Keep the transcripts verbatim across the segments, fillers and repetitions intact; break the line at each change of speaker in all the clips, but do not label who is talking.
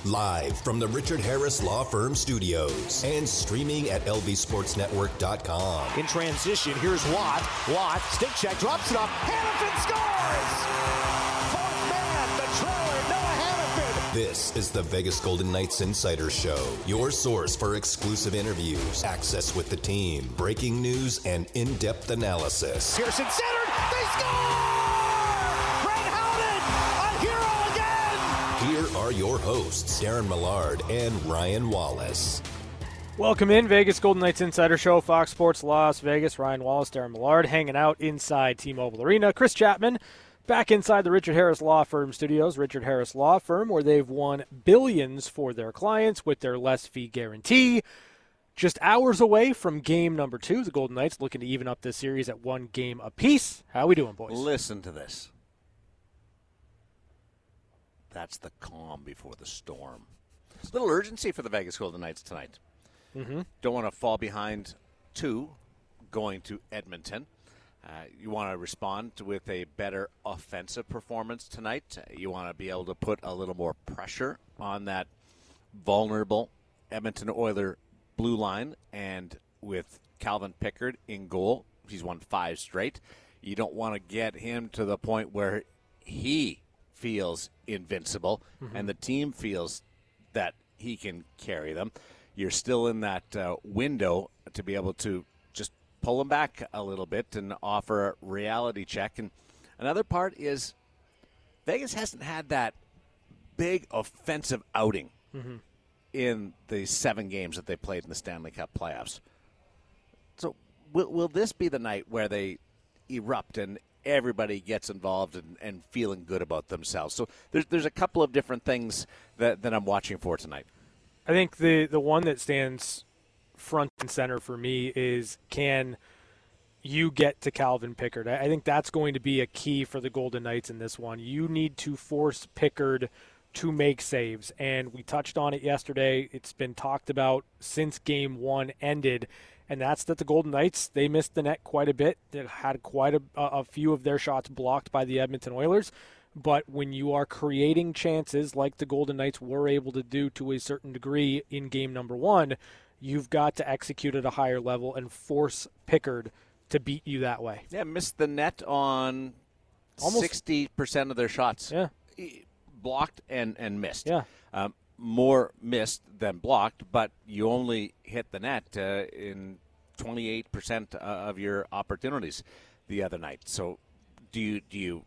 Live from the Richard Harris Law Firm studios and streaming at L V Sports Network dot com.
In transition, here's Watt. Watt, stick check, drops it off. Hanifin scores! Fourth man, the trailer, Noah Hanifin.
This is the Vegas Golden Knights Insider Show, your source for exclusive interviews, access with the team, breaking news, and in-depth analysis.
Pearson centered, they score! Brett Howden, a hero again!
Here are your hosts, Darren Millard and Ryan Wallace.
Welcome in, Vegas Golden Knights Insider Show, Fox Sports Las Vegas. Ryan Wallace, Darren Millard, hanging out inside T-Mobile Arena. Chris Chapman, back inside the Richard Harris Law Firm studios. Richard Harris Law Firm, where they've won billions for their clients with their less fee guarantee. Just hours away from game number two. The Golden Knights looking to even up this series at one game apiece. How we doing, boys?
Listen to this. That's the calm before the storm. A little urgency for the Vegas Golden Knights tonight.
Mm-hmm.
Don't want to fall behind two going to Edmonton. Uh, you want to respond with a better offensive performance tonight. You want to be able to put a little more pressure on that vulnerable Edmonton Oiler blue line. And with Calvin Pickard in goal, he's won five straight. You don't want to get him to the point where he feels invincible mm-hmm. and the team feels that he can carry them. You're still in that uh, window to be able to just pull them back a little bit and offer a reality check. And another part is Vegas hasn't had that big offensive outing mm-hmm. in the seven games that they played in the Stanley Cup playoffs. So will, will this be the night where they erupt and everybody gets involved and, and feeling good about themselves? So there's, there's a couple of different things that, that I'm watching for tonight.
I think the, the one that stands front and center for me is, can you get to Calvin Pickard? I, I think that's going to be a key for the Golden Knights in this one. You need to force Pickard to make saves, and we touched on it yesterday. It's been talked about since game one ended, and that's that the Golden Knights, they missed the net quite a bit. They had quite a, a few of their shots blocked by the Edmonton Oilers. But when you are creating chances like the Golden Knights were able to do to a certain degree in game number one, you've got to execute at a higher level and force Pickard to beat you that way.
Yeah, missed the net on almost sixty percent of their shots.
Yeah.
Blocked and, and missed.
Yeah.
Um, more missed than blocked, but you only hit the net uh, in twenty-eight percent of your opportunities the other night. So do you do you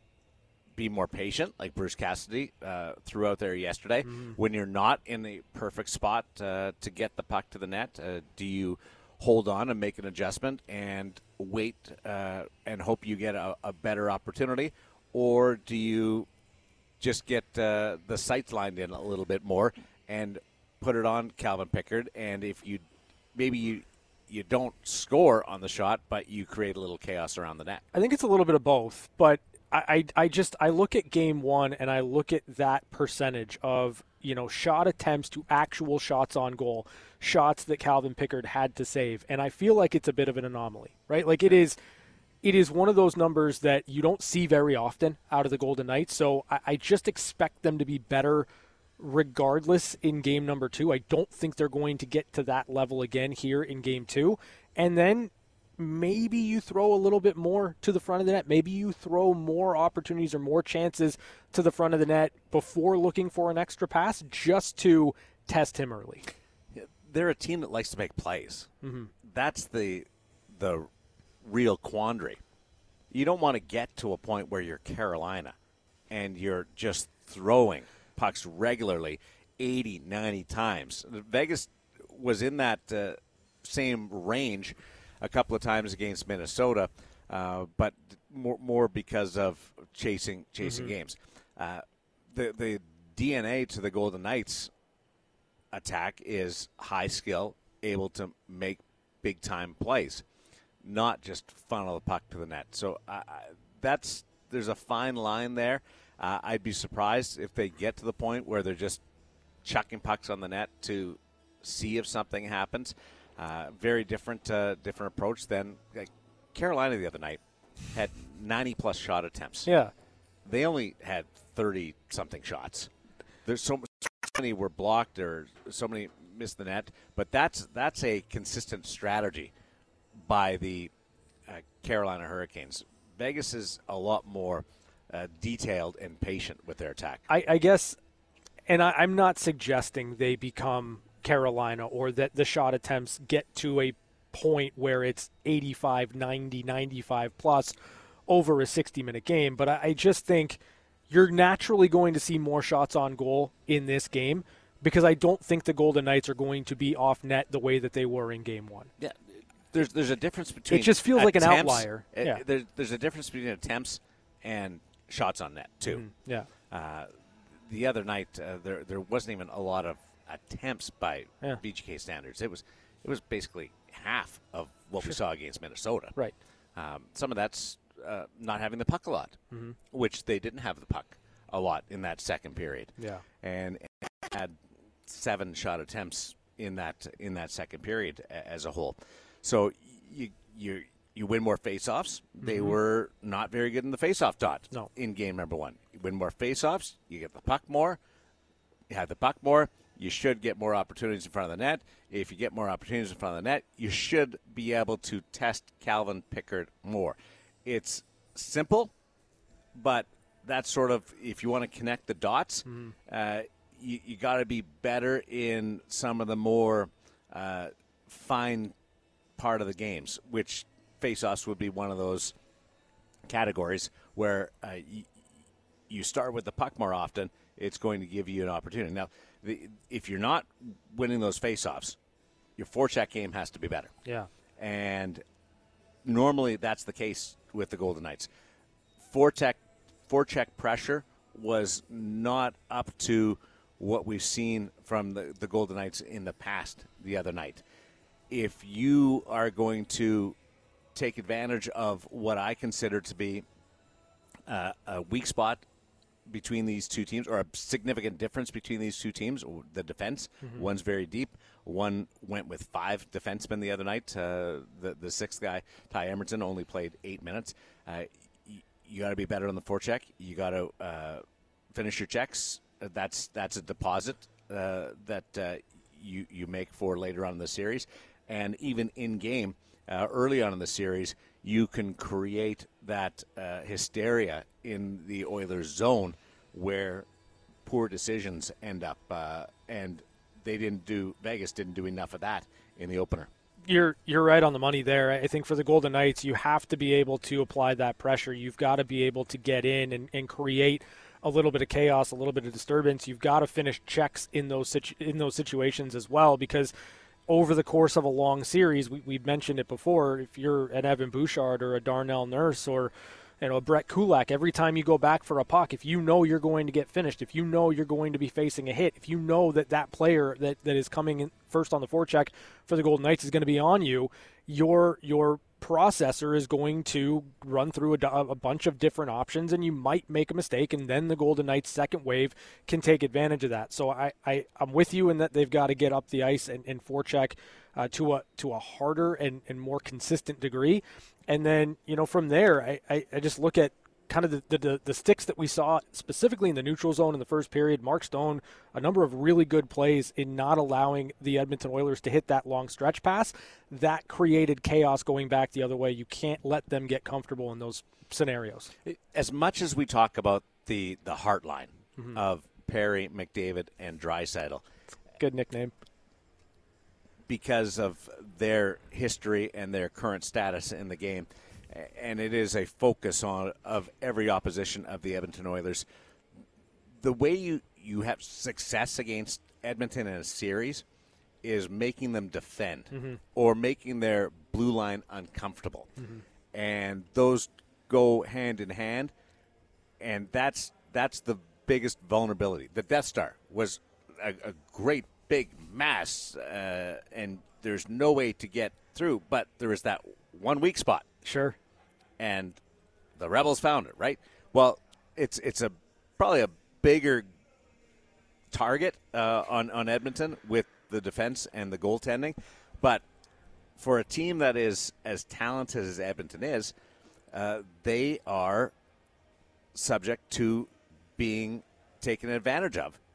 be more patient, like Bruce Cassidy uh, threw out there yesterday, mm. when you're not in the perfect spot uh, to get the puck to the net? Uh, do you hold on and make an adjustment and wait uh, and hope you get a, a better opportunity? Or do you just get uh, the sights lined in a little bit more and put it on Calvin Pickard? And if you maybe you you don't score on the shot, but you create a little chaos around the net.
I think it's a little bit of both, but I, I just I look at game one and I look at that percentage of, you know, shot attempts to actual shots on goal, shots that Calvin Pickard had to save, and I feel like it's a bit of an anomaly, right? Like it is it is one of those numbers that you don't see very often out of the Golden Knights, so I, I just expect them to be better regardless in game number two. I don't think they're going to get to that level again here in game two, and then maybe you throw a little bit more to the front of the net. Maybe you throw more opportunities or more chances to the front of the net before looking for an extra pass just to test him early.
They're a team that likes to make plays. Mm-hmm. That's the the real quandary. You don't want to get to a point where you're Carolina and you're just throwing pucks regularly eighty, ninety times. Vegas was in that uh, same range a couple of times against Minnesota, uh, but more more because of chasing chasing mm-hmm. games. Uh, the the D N A to the Golden Knights attack is high skill, able to make big time plays, not just funnel the puck to the net. So uh, that's there's a fine line there. Uh, I'd be surprised if they get to the point where they're just chucking pucks on the net to see if something happens. Uh, very different uh, different approach than like Carolina the other night had ninety plus shot attempts.
Yeah,
they only had thirty something shots. There's so much many were blocked or so many missed the net, but that's that's a consistent strategy by the uh, Carolina Hurricanes. Vegas is a lot more uh, detailed and patient with their attack.
I, I guess, and I, I'm not suggesting they become Carolina or that the shot attempts get to a point where it's eighty-five, ninety, ninety-five plus over a sixty-minute game, but I, I just think you're naturally going to see more shots on goal in this game because I don't think the Golden Knights are going to be off net the way that they were in game one.
Yeah, there's there's a difference between.
It just feels
attempts,
like an outlier.
Uh,
yeah.
there's, there's a difference between attempts and shots on net too.
Mm, yeah.
Uh, the other night uh, there there wasn't even a lot of attempts by
yeah.
V G K standards. It was it was basically half of what sure. we saw against Minnesota.
Right.
Um, some of that's uh, not having the puck a lot, mm-hmm. which they didn't have the puck a lot in that second period.
Yeah.
And had seven shot attempts in that in that second period as a whole. So you you you win more faceoffs. Mm-hmm. They were not very good in the faceoff dot
no.
in game number one. You win more faceoffs, you get the puck more. You have the puck more, you should get more opportunities in front of the net. If you get more opportunities in front of the net, you should be able to test Calvin Pickard more. It's simple, but that's sort of, if you want to connect the dots, mm-hmm. uh, you, you got to be better in some of the more uh, fine part of the games, which face-offs would be one of those categories where uh, you, you start with the puck more often. It's going to give you an opportunity. Now, the, if you're not winning those face-offs, your forecheck game has to be better.
Yeah.
And normally that's the case with the Golden Knights. Forecheck, forecheck pressure was not up to what we've seen from the, the Golden Knights in the past the other night. If you are going to take advantage of what I consider to be uh, a weak spot between these two teams, or a significant difference between these two teams, the defense. Mm-hmm. One's very deep. One went with five defensemen the other night. Uh, the the sixth guy, Ty Emerson, only played eight minutes. Uh, y- you got to be better on the forecheck. You got to uh, finish your checks. Uh, that's that's a deposit uh, that uh, you you make for later on in the series, and even in game uh, early on in the series, you can create that uh, hysteria in the Oilers' zone where poor decisions end up, uh, and they didn't do. Vegas didn't do enough of that in the opener.
You're you're right on the money there. I think for the Golden Knights, you have to be able to apply that pressure. You've got to be able to get in and, and create a little bit of chaos, a little bit of disturbance. You've got to finish checks in those situ- in those situations as well, because over the course of a long series, we we mentioned it before. If you're an Evan Bouchard or a Darnell Nurse or you know, Brett Kulak, every time you go back for a puck, if you know you're going to get finished, if you know you're going to be facing a hit, if you know that that player that, that is coming in first on the forecheck for the Golden Knights is going to be on you, your your processor is going to run through a, a bunch of different options, and you might make a mistake, and then the Golden Knights' second wave can take advantage of that. So I, I, I'm with you in that they've got to get up the ice and, and forecheck uh, to a to a harder and, and more consistent degree. And then, you know, from there, I, I, I just look at kind of the, the the sticks that we saw specifically in the neutral zone in the first period. Mark Stone, a number of really good plays in not allowing the Edmonton Oilers to hit that long stretch pass. That created chaos going back the other way. You can't let them get comfortable in those scenarios.
As much as we talk about the, the heart line
mm-hmm.
of Perry, McDavid, and Draisaitl.
Good nickname.
Because of their history and their current status in the game. And it is a focus on of every opposition of the Edmonton Oilers. The way you, you have success against Edmonton in a series is making them defend
mm-hmm.
or making their blue line uncomfortable.
Mm-hmm.
And those go hand in hand, and that's that's the biggest vulnerability. The Death Star was a, a great big mass, uh, and there's no way to get through, but there is that one weak spot.
Sure.
And the Rebels found it, right? Well, it's it's a probably a bigger target uh, on, on Edmonton with the defense and the goaltending, but for a team that is as talented as Edmonton is, uh, they are subject to being taken advantage of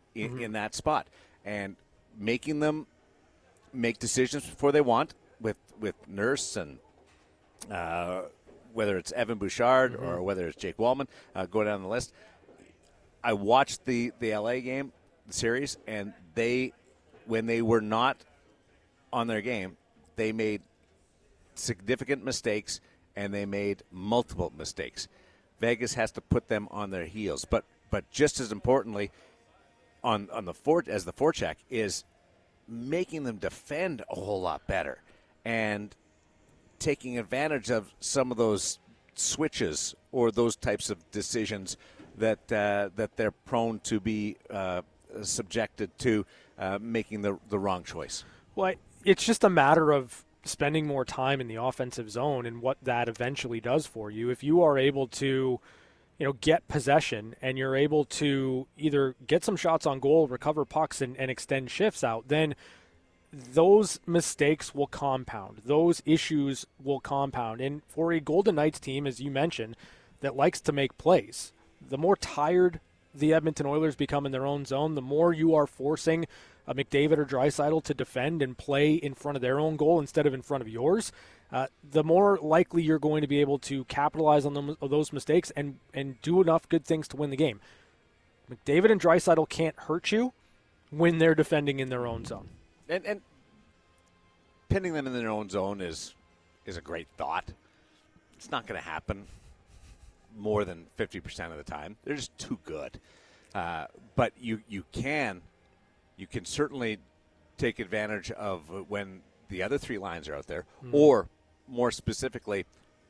in,
Mm-hmm.
in that spot and making them make decisions before they want with, with Nurse and uh, whether it's Evan Bouchard mm-hmm. or whether it's Jake Wallman, uh, go down the list. I watched the, the L A game, the series, and they, when they were not on their game, they made significant mistakes, and they made multiple mistakes. Vegas has to put them on their heels. But but just as importantly, on, on the fore, as the forecheck, is making them defend a whole lot better and taking advantage of some of those switches or those types of decisions that uh, that they're prone to be uh, subjected to uh, making the the wrong choice.
Well, it's just a matter of spending more time in the offensive zone and what that eventually does for you. If you are able to, you know, get possession and you're able to either get some shots on goal, recover pucks, and, and extend shifts out, then those mistakes will compound. Those issues will compound. And for a Golden Knights team, as you mentioned, that likes to make plays, the more tired the Edmonton Oilers become in their own zone, the more you are forcing a McDavid or Draisaitl to defend and play in front of their own goal instead of in front of yours, uh, the more likely you're going to be able to capitalize on them, those mistakes and, and do enough good things to win the game. McDavid and Draisaitl can't hurt you when they're defending in their own zone.
And, and pinning them in their own zone is is a great thought. It's not going to happen more than fifty percent of the time. They're just too good. Uh, but you, you can you can certainly take advantage of when the other three lines are out there, mm. or more specifically,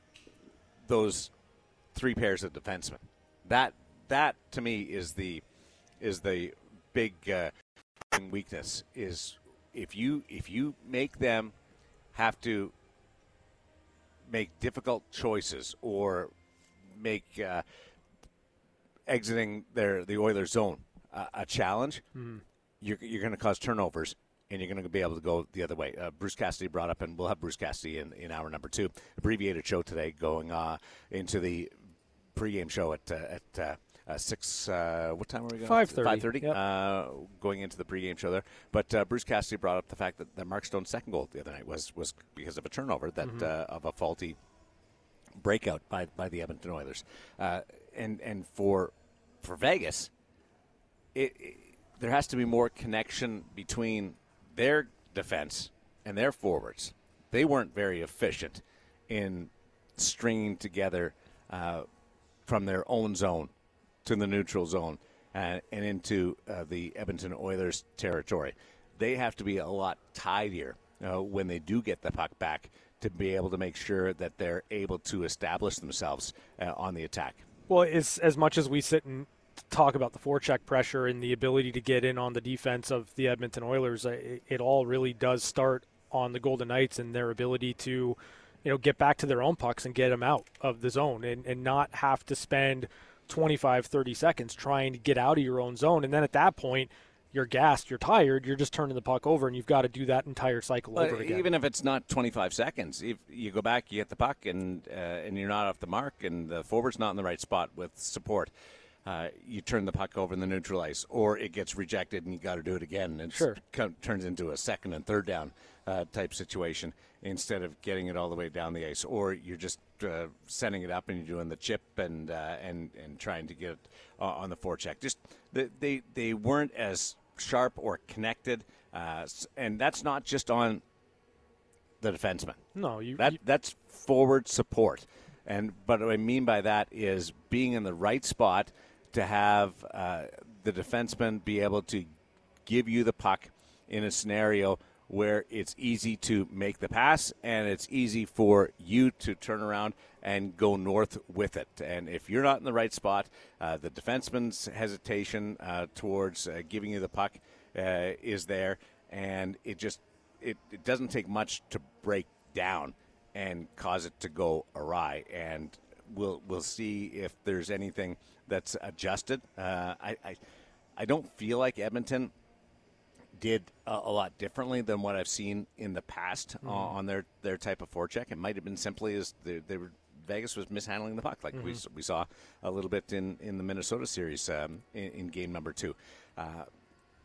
those three pairs of defensemen. That that to me is the is the big uh, weakness. Is if you if you make them have to make difficult choices or make uh, exiting their the Oilers zone uh, a challenge, mm. you're, you're going to cause turnovers, and you're going to be able to go the other way. Uh, Bruce Cassidy brought up, and we'll have Bruce Cassidy in, in hour number two, abbreviated show today, going uh, into the pregame show at uh, at uh, uh, six. Uh, what time are we going?
Five thirty.
Five thirty.
Yep.
Uh, going into the pregame show there, but uh, Bruce Cassidy brought up the fact that, that Mark Stone's second goal the other night was was because of a turnover that mm-hmm. uh, of a faulty breakout by by the Edmonton Oilers, uh, and and for for Vegas, it, it there has to be more connection between their defense and their forwards. They weren't very efficient in stringing together uh, from their own zone to the neutral zone uh, and into uh, the Edmonton Oilers territory. They have to be a lot tidier uh, when they do get the puck back to be able to make sure that they're able to establish themselves uh, on the attack.
Well, it's, as much as we sit and talk about the forecheck pressure and the ability to get in on the defense of the Edmonton Oilers, it, it all really does start on the Golden Knights and their ability to, you know, get back to their own pucks and get them out of the zone and, and not have to spend twenty-five, thirty seconds trying to get out of your own zone. And then at that point, you're gassed, you're tired, you're just turning the puck over, and you've got to do that entire cycle
well,
over again.
Even if it's not twenty-five seconds, if you go back, you get the puck, and uh, and you're not off the mark, and the forward's not in the right spot with support, uh, you turn the puck over in the neutral ice, or it gets rejected, and you got to do it again, and
sure.
it turns into a second and third down uh, type situation instead of getting it all the way down the ice, or you're just uh, sending it up and you're doing the chip and uh, and and trying to get it uh, on the forecheck. Just the, they they weren't as sharp or connected, uh, and that's not just on the defenseman.
No, you,
that
you
that's forward support, and but what I mean by that is being in the right spot to have uh, the defenseman be able to give you the puck in a scenario where it's easy to make the pass and it's easy for you to turn around and go north with it. And if you're not in the right spot, uh, the defenseman's hesitation uh, towards uh, giving you the puck uh, is there, and it just it, it doesn't take much to break down and cause it to go awry. And we'll we'll see if there's anything that's adjusted. Uh, I, I I don't feel like Edmonton did a, a lot differently than what I've seen in the past mm-hmm. uh, on their, their type of forecheck. It might have been simply as they, they were Vegas was mishandling the puck, like mm-hmm. we we saw a little bit in, in the Minnesota series um, in, in game number two. Uh,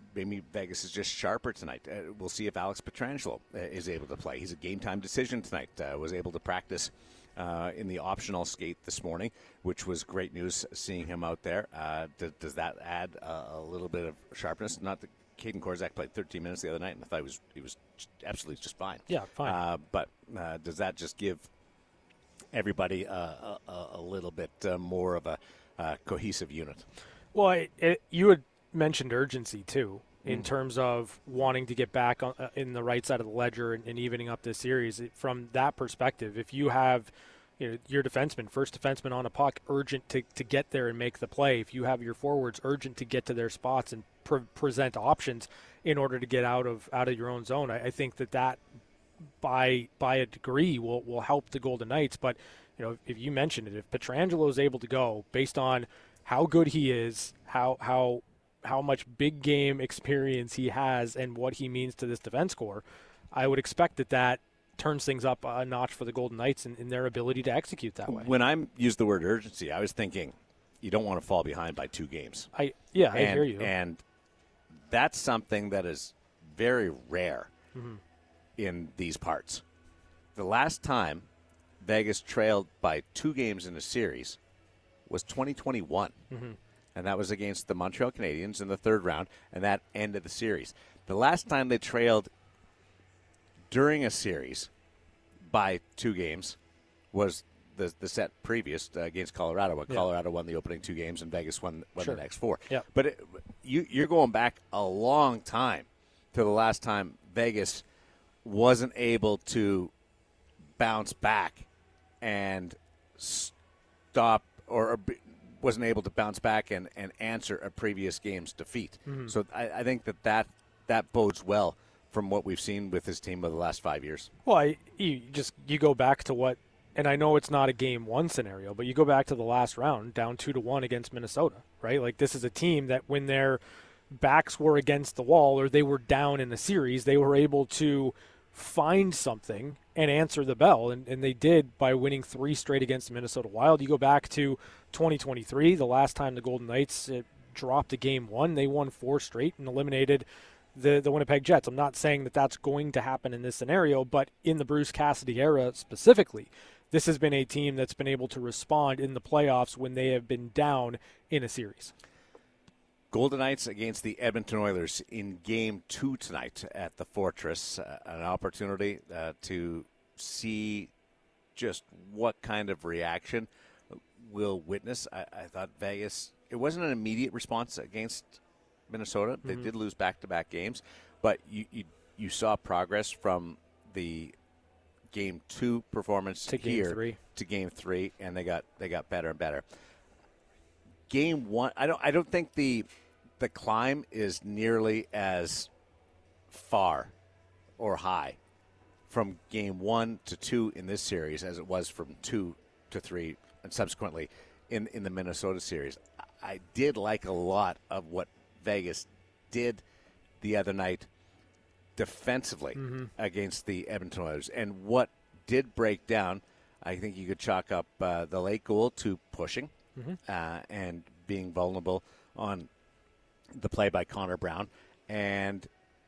maybe Vegas is just sharper tonight. Uh, we'll see if Alex Pietrangelo uh, is able to play. He's a game-time decision tonight. Uh, was able to practice uh, in the optional skate this morning, which was great news seeing him out there. Uh, does, does that add uh, a little bit of sharpness? Not that Caden Korczak played thirteen minutes the other night, and I thought he was, he was absolutely just fine.
Yeah, fine.
Uh, but uh, does that just give everybody uh, a, a little bit uh, more of a uh, cohesive unit?
Well, it, it, you had mentioned urgency, too, in
Mm.
terms of wanting to get back on, uh, in the right side of the ledger and, and evening up this series. It, from that perspective, if you have you know, your defenseman, first defenseman on a puck, urgent to, to get there and make the play, if you have your forwards urgent to get to their spots and pre- present options in order to get out of out of your own zone, I, I think that that, by by a degree, will, will help the Golden Knights. But you know, if you mentioned it, if Pietrangelo is able to go based on how good he is, how how how much big game experience he has, and what he means to this defense core, I would expect that that turns things up a notch for the Golden Knights in, in their ability to execute that way.
When I used the word urgency, I was thinking you don't want to fall behind by two games.
I yeah, I
and,
hear you.
And that's something that is very rare
mm-hmm.
in these parts. The last time Vegas trailed by two games in a series was twenty twenty-one.
Mm-hmm.
And that was against the Montreal Canadiens in the third round, and that ended the series. The last time they trailed during a series by two games was the the set previous uh, against Colorado, when
yeah.
Colorado won the opening two games and Vegas won, won
sure.
the next four.
Yeah.
But it, you, you're going back a long time to the last time Vegas wasn't able to bounce back and stop or, or be, wasn't able to bounce back and, and answer a previous game's defeat.
Mm-hmm.
So I, I think that, that that bodes well from what we've seen with his team over the last five years.
Well, I, you just you go back to what, and I know it's not a game one scenario, but you go back to the last round, down two to one against Minnesota, right? Like, this is a team that when their backs were against the wall or they were down in a series, they were able to find something and answer the bell, and, and they did by winning three straight against the Minnesota Wild. You go back to twenty twenty-three, the last time the Golden Knights uh, dropped a game one, they won four straight and eliminated the, the Winnipeg Jets. I'm not saying that that's going to happen in this scenario, but in the Bruce Cassidy era specifically, this has been a team that's been able to respond in the playoffs when they have been down in a series.
Golden Knights against the Edmonton Oilers in game two tonight at the Fortress. Uh, an opportunity uh, to see just what kind of reaction we'll witness. I, I thought Vegas, it wasn't an immediate response against Minnesota. They mm-hmm. did lose back-to-back games, but you, you you saw progress from the game two performance
to
here
game three.
to game three, and they got they got better and better. Game one, I don't I don't think the the climb is nearly as far or high from game one to two in this series as it was from two to three and subsequently in, in the Minnesota series. I did like a lot of what Vegas did the other night defensively
mm-hmm.
against the Edmonton Oilers. And what did break down, I think you could chalk up uh, the late goal to pushing
mm-hmm.
uh, and being vulnerable on the play by Connor Brown, and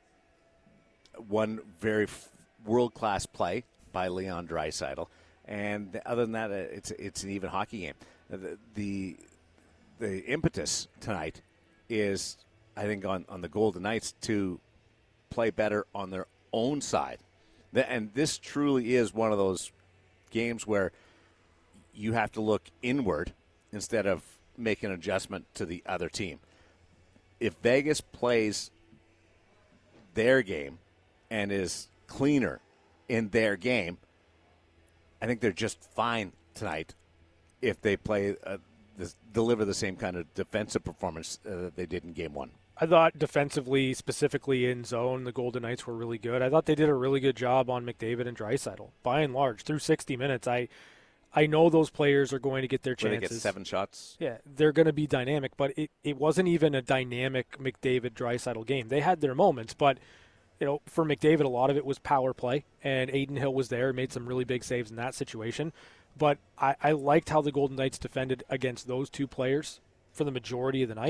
one very f- world-class play by Leon Draisaitl. And other than that, it's it's an even hockey game. The, the the impetus tonight is, I think, on, on the Golden Knights to play better on their own side. And this truly is one of those games where you have to look inward instead of make an adjustment to the other team. If Vegas plays their game and is cleaner in their game, I think they're just fine tonight if they play uh, this, deliver the same kind of defensive performance uh, that they did in game one.
I thought defensively, specifically in zone, the Golden Knights were really good. I thought they did a really good job on McDavid and Draisaitl. By and large, through sixty minutes, I I know those players are going to get their chances.
Where they get seven shots?
Yeah, they're going to be dynamic, but it, it wasn't even a dynamic McDavid-Draisaitl game. They had their moments, but you know, for McDavid, a lot of it was power play, and Aiden Hill was there, made some really big saves in that situation. But I, I liked how the Golden Knights defended against those two players for the majority of the night.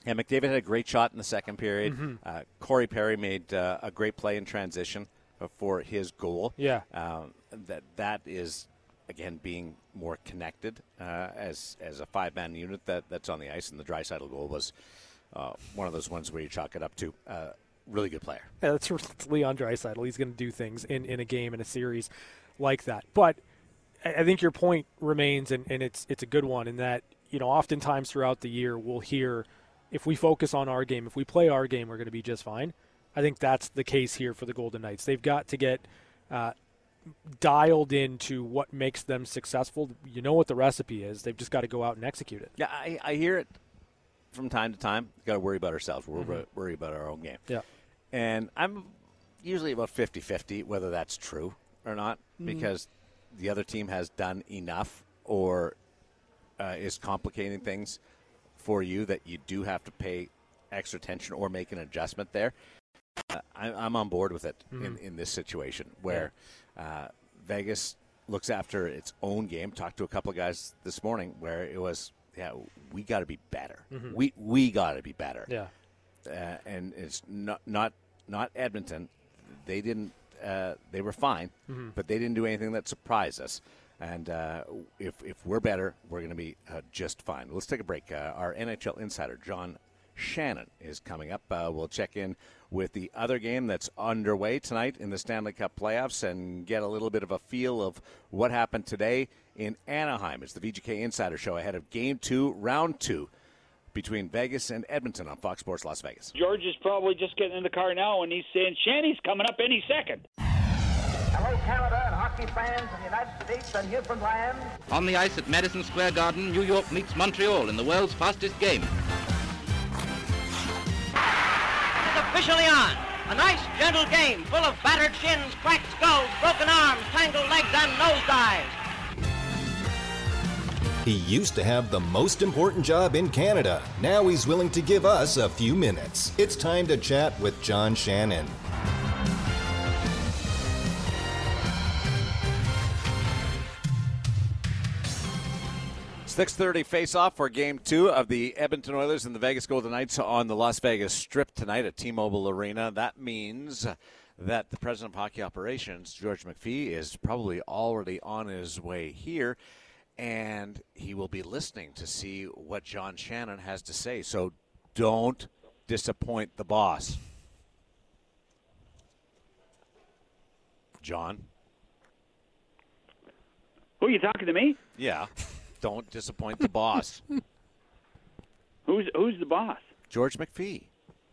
Yeah, McDavid had a great shot in the second period.
Mm-hmm.
Uh, Corey Perry made uh, a great play in transition for his goal.
Yeah.
Um, that that is, again, being more connected uh, as as a five-man unit that, that's on the ice. And the Draisaitl goal was uh, one of those ones where you chalk it up to uh, really good player.
Yeah, that's, that's Leon Draisaitl. He's going to do things in, in a game, in a series like that. But I, I think your point remains, and, and it's it's a good one, in that, you know, oftentimes throughout the year we'll hear, if we focus on our game, if we play our game, we're going to be just fine. I think that's the case here for the Golden Knights. They've got to get uh, dialed into what makes them successful. You know what the recipe is. They've just got to go out and execute it.
Yeah, I, I hear it from time to time. We've got to worry about ourselves. We're
Mm-hmm.
worry about our own game.
Yeah.
And I'm usually about fifty-fifty whether that's true or not,
Mm.
because the other team has done enough or uh, is complicating things for you that you do have to pay extra attention or make an adjustment there. Uh, I, I'm on board with it
Mm-hmm.
in, in this situation where uh, Vegas looks after its own game. Talked to a couple of guys this morning where it was, yeah, we got to be better.
Mm-hmm.
We we got to be better.
Yeah.
Uh, and it's not not not Edmonton. They didn't. Uh, they were fine,
Mm-hmm.
but they didn't do anything that surprised us. And uh, if if we're better, we're going to be uh, just fine. Let's take a break. Uh, our N H L insider John Shannon is coming up. Uh, we'll check in with the other game that's underway tonight in the Stanley Cup playoffs and get a little bit of a feel of what happened today in Anaheim. It's the V G K Insider Show ahead of Game Two, Round Two, between Vegas and Edmonton on Fox Sports Las Vegas.
George is probably just getting in the car now, and he's saying Shanny's coming up any second.
Hello, Canada and hockey fans of the United States and Newfoundland.
On the ice at Madison Square Garden, New York meets Montreal in the world's fastest game.
It's officially on. A nice, gentle game full of battered shins, cracked skulls, broken arms, tangled legs, and nosedives.
He used to have the most important job in Canada. Now he's willing to give us a few minutes. It's time to chat with John Shannon.
six thirty face-off for Game two of the Edmonton Oilers and the Vegas Golden Knights on the Las Vegas Strip tonight at T-Mobile Arena. That means that the president of hockey operations, George McPhee, is probably already on his way here, and he will be listening to see what John Shannon has to say. So don't disappoint the boss. John?
Who are you talking to me?
Yeah. Don't disappoint the boss.
Who's who's the boss?
George McPhee.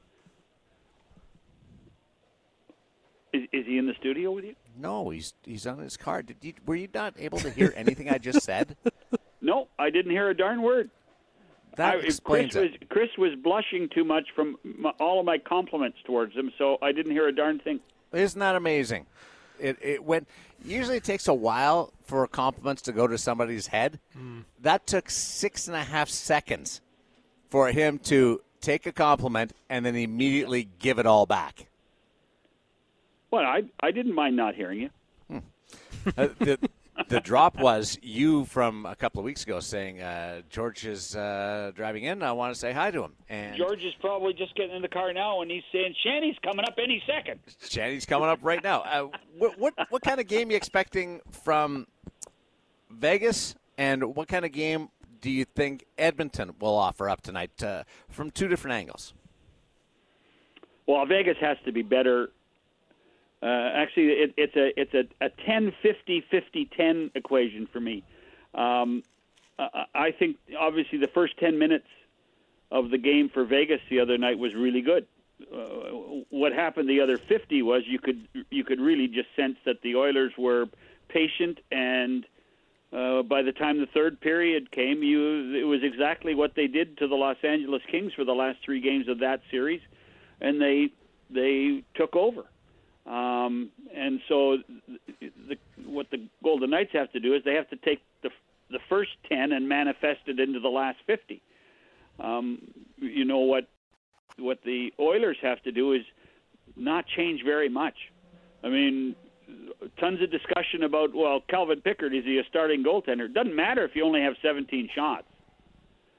Is is he in the studio with you?
No, he's he's on his car. Did you, were you not able to hear anything I just said?
No, I didn't hear a darn word.
That
I,
explains
Chris
it.
was Chris was blushing too much from my, all of my compliments towards him, so I didn't hear a darn thing.
Isn't that amazing? It it went. Usually, it takes a while for compliments to go to somebody's head. Mm. That took six and a half seconds for him to take a compliment and then immediately give it all back.
Well, I I didn't mind not hearing you.
Hmm. uh, the the drop was you from a couple of weeks ago saying uh, George is uh, driving in. I want to say hi to him. And
George is probably just getting in the car now, and he's saying Shanny's coming up any second.
Shanny's coming up right now. Uh, what, what what kind of game are you expecting from Vegas, and what kind of game do you think Edmonton will offer up tonight uh, from two different angles?
Well, Vegas has to be better. Uh, actually, it, it's a it's a, a ten fifty fifty ten equation for me. Um, I, I think obviously the first ten minutes of the game for Vegas the other night was really good. Uh, what happened the other fifty was you could you could really just sense that the Oilers were patient, and uh, by the time the third period came, you it was exactly what they did to the Los Angeles Kings for the last three games of that series, and they they took over. Um, and so the, what the Golden Knights have to do is they have to take the the first ten and manifest it into the last fifty. Um, you know what what the Oilers have to do is not change very much. I mean, tons of discussion about, well, Calvin Pickard, is he a starting goaltender? It doesn't matter if you only have seventeen shots.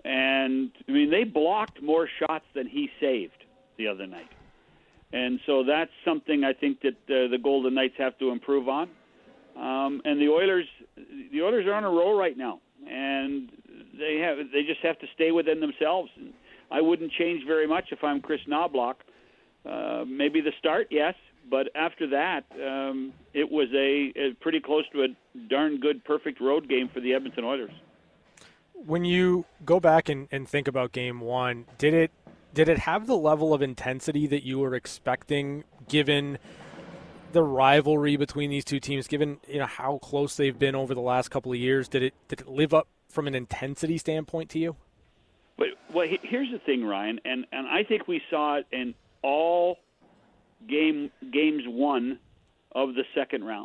And, I mean, they blocked more shots than he saved the other night. And so that's something I think that uh, the Golden Knights have to improve on. Um, and the Oilers, the Oilers are on a roll right now, and they have they just have to stay within themselves. And I wouldn't change very much if I'm Chris Knobloch. Uh, maybe the start, yes, but after that, um, it was a, a pretty close to a darn good, perfect road game for the Edmonton Oilers.
When you go back and, and think about Game One, did it did it have the level of intensity that you were expecting, given the rivalry between these two teams, given you know how close they've been over the last couple of years? Did it did it live up from an intensity standpoint to you?
But well, here's the thing, Ryan, and, and I think we saw it in all game games one of the second round.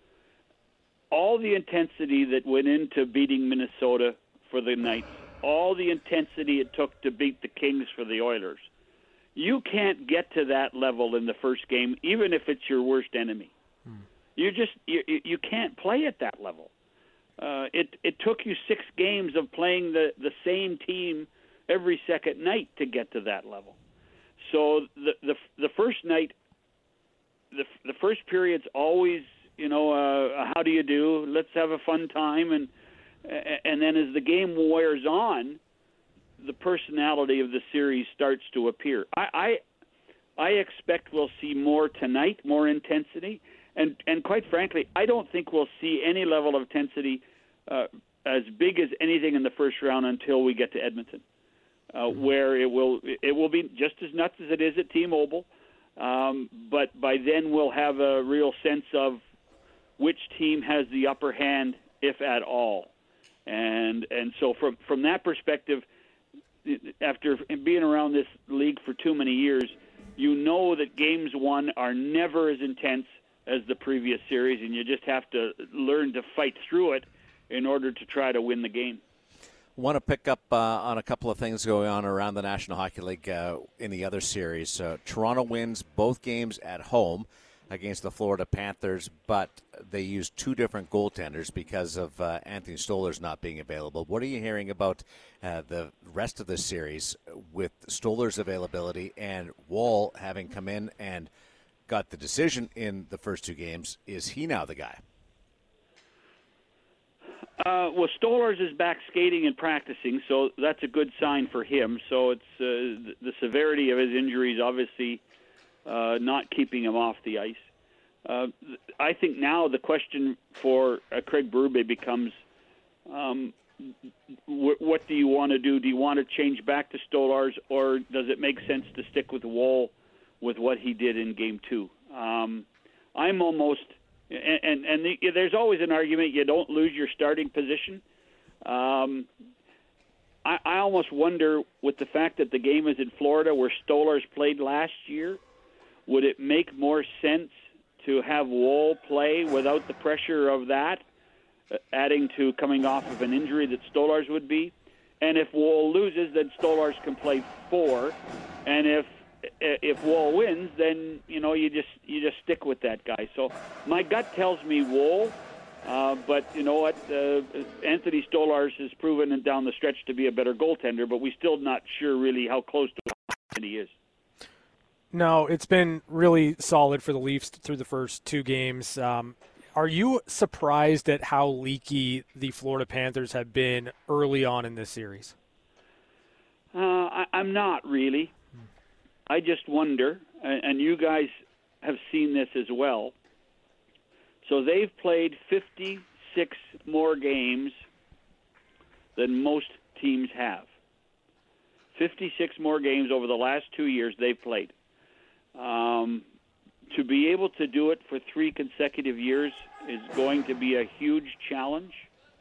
All the intensity that went into beating Minnesota for the Knights, all the intensity it took to beat the Kings for the Oilers. You can't get to that level in the first game, even if it's your worst enemy. Hmm. You just you you can't play at that level. Uh, it it took you six games of playing the, the same team every second night to get to that level. So the the the first night, the the first period's always you know uh, how do you do? Let's have a fun time, and and then as the game wears on, the personality of the series starts to appear. I, I I expect we'll see more tonight, more intensity, and and quite frankly, I don't think we'll see any level of intensity uh, as big as anything in the first round until we get to Edmonton, uh, where it will it will be just as nuts as it is at T-Mobile, um, but by then we'll have a real sense of which team has the upper hand, if at all, and and so from from that perspective, after being around this league for too many years, you know that games one are never as intense as the previous series, and you just have to learn to fight through it in order to try to win the game.
Want to pick up uh, on a couple of things going on around the National Hockey League uh, in the other series. Uh, Toronto wins both games at home against the Florida Panthers, but they used two different goaltenders because of uh, Anthony Stolarz not being available. What are you hearing about uh, the rest of the series with Stolar's availability and Wall having come in and got the decision in the first two games? Is he now the guy?
Uh, well, Stolarz is back skating and practicing, so that's a good sign for him. So it's uh, the severity of his injuries obviously Uh, not keeping him off the ice. Uh, I think now the question for uh, Craig Berube becomes, um, w- what do you want to do? Do you want to change back to Stolarz, or does it make sense to stick with Wall with what he did in Game Two? Um, I'm almost, and and, and the, there's always an argument you don't lose your starting position. Um, I, I almost wonder, with the fact that the game is in Florida, where Stolarz played last year, would it make more sense to have Wall play without the pressure of that, uh, adding to coming off of an injury that Stolarz would be? And if Wall loses, then Stolarz can play four. And if if Wall wins, then you know you just you just stick with that guy. So my gut tells me Wall, uh, but you know what? Uh, Anthony Stolarz has proven down the stretch to be a better goaltender, but we're still not sure really how close to he is.
No, it's been really solid for the Leafs through the first two games. Um, are you surprised at how leaky the Florida Panthers have been early on in this series?
Uh, I, I'm not really. Hmm. I just wonder, and you guys have seen this as well. So they've played fifty-six more games than most teams have. fifty-six more games over the last two years they've played. Um, to be able to do it for three consecutive years is going to be a huge challenge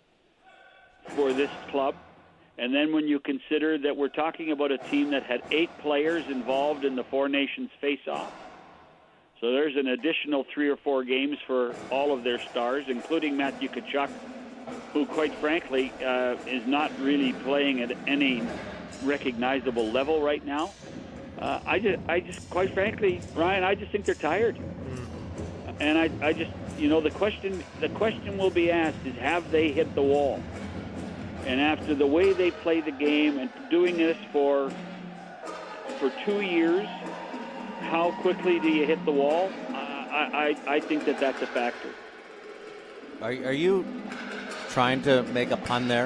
for this club. And then when you consider that we're talking about a team that had eight players involved in the Four Nations face-off, so there's an additional three or four games for all of their stars, including Matthew Tkachuk, who, quite frankly, uh, is not really playing at any recognizable level right now. Uh, I just, I just, quite frankly, Ryan, I just think they're tired, and I, I just, you know, the question, the question will be asked is, have they hit the wall? And after the way they play the game and doing this for for two years, how quickly do you hit the wall? I, I, I think that that's a factor.
Are, are you trying to make a pun there?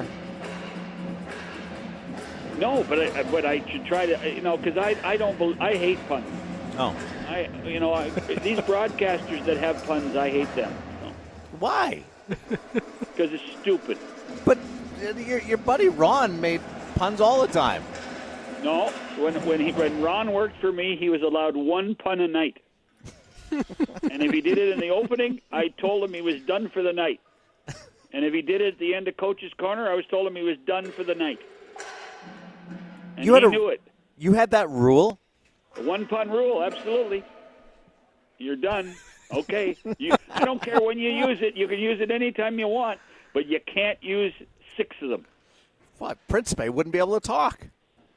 No, but I, but I should try to, you know, because I, I don't, I hate puns.
Oh.
I, you know, I, these broadcasters that have puns, I hate them.
Why?
Because it's stupid.
But your, your buddy Ron made puns all the time.
No, when when he when Ron worked for me, he was allowed one pun a night. And if he did it in the opening, I told him he was done for the night. And if he did it at the end of Coach's Corner, I was told him he was done for the night. And
you had
he
a,
knew it.
You had that rule?
The one pun rule, absolutely. You're done. Okay. You, I don't care when you use it. You can use it anytime you want, but you can't use six of them.
What? Principe wouldn't be able to talk.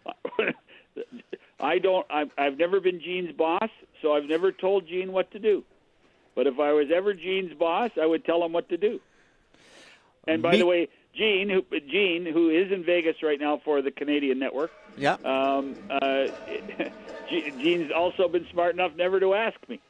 I don't. I've, I've never been Gene's boss, so I've never told Gene what to do. But if I was ever Gene's boss, I would tell him what to do. And by
Me-
the way, Gene, who, Gene, who is in Vegas right now for the Canadian Network,
yeah.
Um, uh, Gene's also been smart enough never to ask me.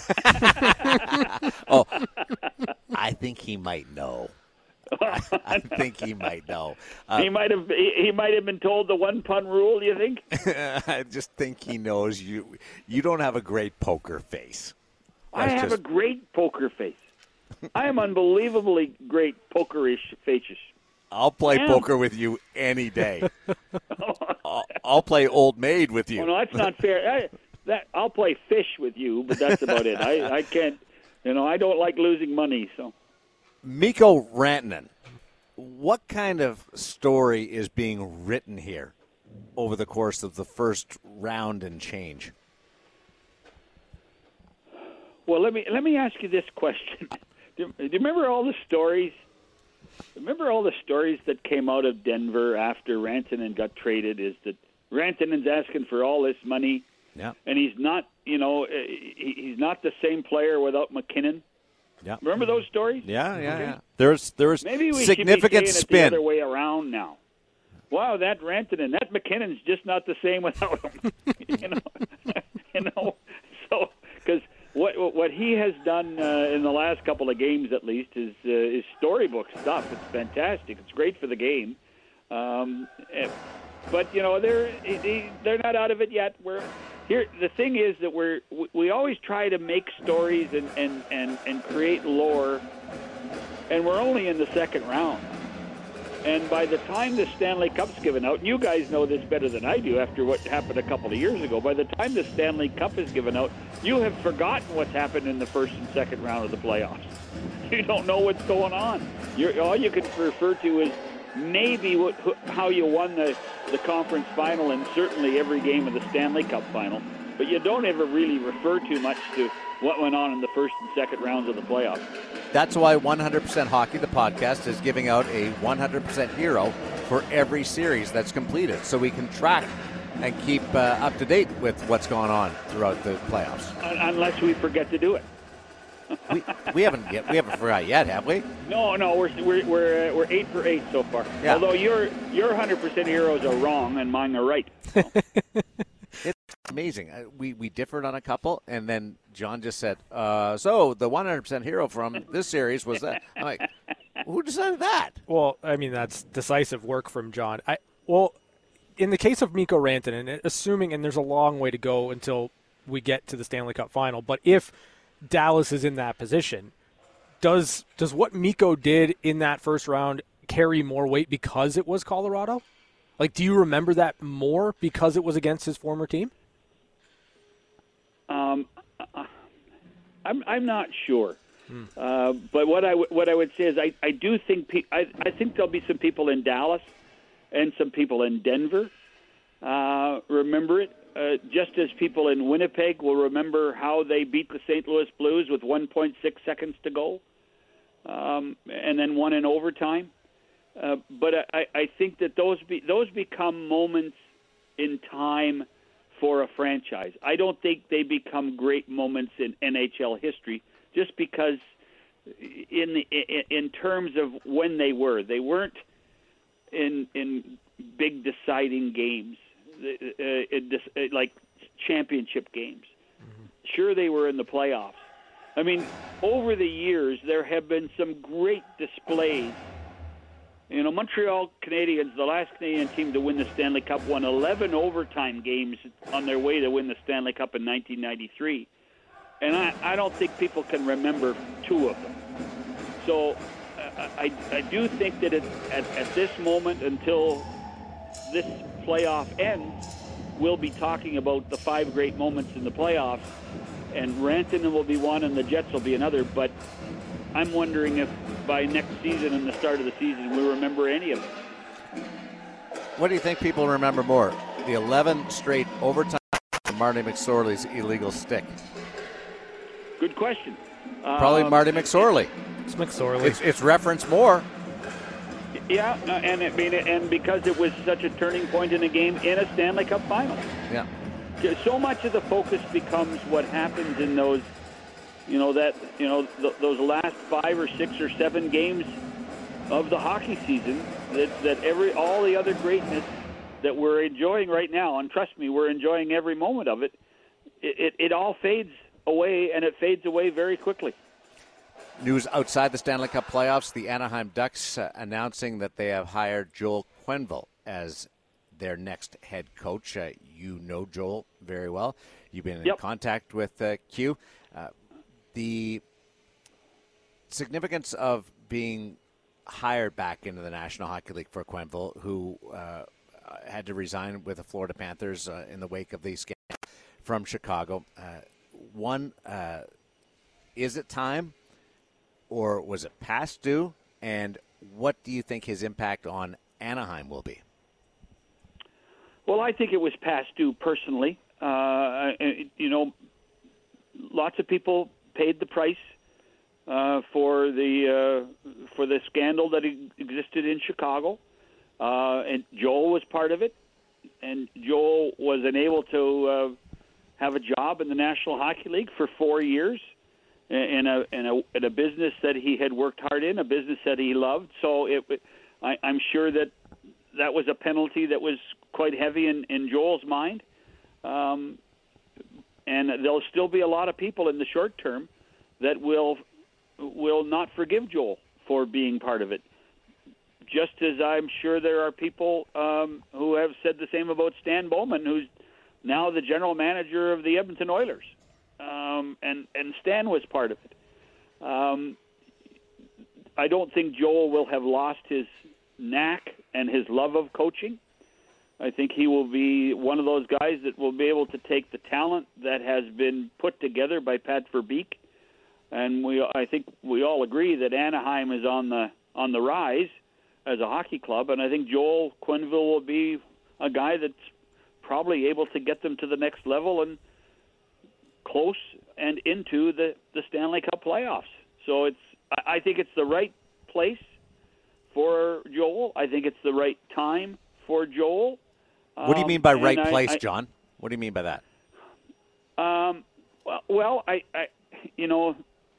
Oh, I think he might know. I, I think he might know. Uh,
he might have. He, he might have been told the one pun rule. You think?
I just think he knows you. You don't have a great poker face.
I
That's
have
just...
a great poker face. I am unbelievably great pokerish facious.
I'll play poker with you any day. I'll, I'll play Old Maid with you.
Oh, no, that's not fair. I, that I'll play fish with you, but that's about it. I, I can't. You know, I don't like losing money, so.
Mikko Rantanen, what kind of story is being written here over the course of the first round and change?
Well, let me let me ask you this question. Do, do you remember all the stories? Remember all the stories that came out of Denver after Rantanen got traded? Is that Rantanen's asking for all this money,
yeah,
and he's not. You know, he, he's not the same player without McKinnon.
Yeah.
Remember those stories?
Yeah, yeah,
okay.
yeah. There's there's
Maybe we
significant
should be
spin.
It the other way around now. Wow, that Rantanen, that McKinnon's just not the same without him. you know, you know. So because what what he has done uh, in the last couple of games, at least, is uh, is storybook stuff. It's fantastic. It's great for the game. Um, but you know, they're they're not out of it yet. We're Here, the thing is that we're we always try to make stories and, and, and, and create lore, and we're only in the second round. And by the time the Stanley Cup's given out, and you guys know this better than I do after what happened a couple of years ago, by the time the Stanley Cup is given out, you have forgotten what's happened in the first and second round of the playoffs. You don't know what's going on. You're, all you can refer to is maybe what, how you won the, the conference final and certainly every game of the Stanley Cup final, but you don't ever really refer too much to what went on in the first and second rounds of the playoffs.
That's why one hundred percent Hockey, the podcast, is giving out a one hundred percent hero for every series that's completed, so we can track and keep uh, up to date with what's going on throughout the playoffs.
Unless we forget to do it.
we, we haven't yet. We haven't forgot yet, have we?
No, no, we're we're we're, uh, we're eight for eight so far.
Yeah.
Although your your one hundred percent heroes are wrong and mine are right. So.
It's amazing. Uh, we we differed on a couple, and then John just said, uh, "So the one hundred percent hero from this series was that." I'm like, who decided that?
Well, I mean, that's decisive work from John. I well, in the case of Mikko Rantanen, assuming, and there's a long way to go until we get to the Stanley Cup final, but if Dallas is in that position, does does what Mikko did in that first round carry more weight because it was Colorado? Like, do you remember that more because it was against his former team?
Um, I'm I'm not sure, hmm. uh, but what I w- what I would say is I, I do think pe- I I think there'll be some people in Dallas and some people in Denver uh, remember it. Uh, just as people in Winnipeg will remember how they beat the Saint Louis Blues with one point six seconds to go, um, and then won in overtime. Uh, but I, I think that those be, those become moments in time for a franchise. I don't think they become great moments in N H L history just because in the in, in terms of when they were. They weren't in in big deciding games, uh, it, it, like championship games. Mm-hmm. Sure, they were in the playoffs. I mean, over the years, there have been some great displays. You know, Montreal Canadiens, the last Canadian team to win the Stanley Cup, won eleven overtime games on their way to win the Stanley Cup in nineteen ninety-three. And I, I don't think people can remember two of them. So uh, I, I do think that it, at, at this moment, until this playoff ends, we'll be talking about the five great moments in the playoffs. And Rantanen will be one and the Jets will be another. But I'm wondering if by next season and the start of the season we remember any of them.
What do you think people remember more? The eleven straight overtime or Marty McSorley's illegal stick?
Good question.
Probably um, Marty McSorley.
It's McSorley.
It's, it's referenced more.
Yeah, and I mean, and because it was such a turning point in a game in a Stanley Cup final.
Yeah.
So much of the focus becomes what happens in those, you know, that you know th- those last five or six or seven games of the hockey season. That that every all the other greatness that we're enjoying right now, and trust me, we're enjoying every moment of it. It it, it all fades away, and it fades away very quickly.
News outside the Stanley Cup playoffs, the Anaheim Ducks uh, announcing that they have hired Joel Quenneville as their next head coach. Uh, you know Joel very well. You've been in
yep.
contact with uh, Q. Uh, the significance of being hired back into the National Hockey League for Quenneville, who uh, had to resign with the Florida Panthers uh, in the wake of the scandal from Chicago. Uh, One, uh, is it time or was it past due? And what do you think his impact on Anaheim will be?
Well, I think it was past due personally. Uh, you know, lots of people paid the price uh, for the uh, for the scandal that existed in Chicago, uh, and Joel was part of it. And Joel was unable to Uh, have a job in the National Hockey League for four years in a in a in a business that he had worked hard in, a business that he loved. So it, I, I'm sure that that was a penalty that was quite heavy in, in Joel's mind. Um, and there'll still be a lot of people in the short term that will will not forgive Joel for being part of it. Just as I'm sure there are people um, who have said the same about Stan Bowman, who's now the general manager of the Edmonton Oilers, um, and, and Stan was part of it. Um, I don't think Joel will have lost his knack and his love of coaching. I think he will be one of those guys that will be able to take the talent that has been put together by Pat Verbeek, and we I think we all agree that Anaheim is on the on the rise as a hockey club, and I think Joel Quenneville will be a guy that's probably able to get them to the next level and close and into the, the Stanley Cup playoffs. So it's I think it's the right place for Joel. I think it's the right time for Joel.
What do you mean by
um,
right
I,
place,
I,
John? What do you mean by that?
Um, well, well I, I, you know,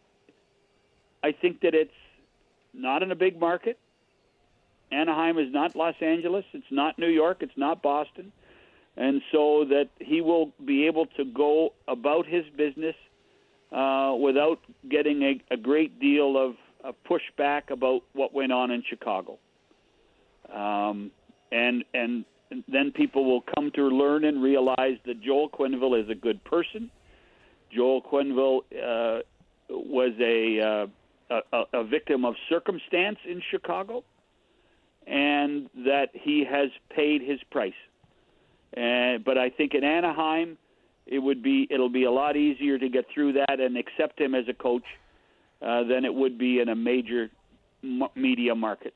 I think that it's not in a big market. Anaheim is not Los Angeles. It's not New York. It's not Boston. And so that he will be able to go about his business uh, without getting a, a great deal of, of pushback about what went on in Chicago. Um, and and then people will come to learn and realize that Joel Quenneville is a good person. Joel Quenneville uh, was a, uh, a a victim of circumstance in Chicago, and that he has paid his price. Uh, but I think in Anaheim, it would be it'll be a lot easier to get through that and accept him as a coach uh, than it would be in a major m- media market.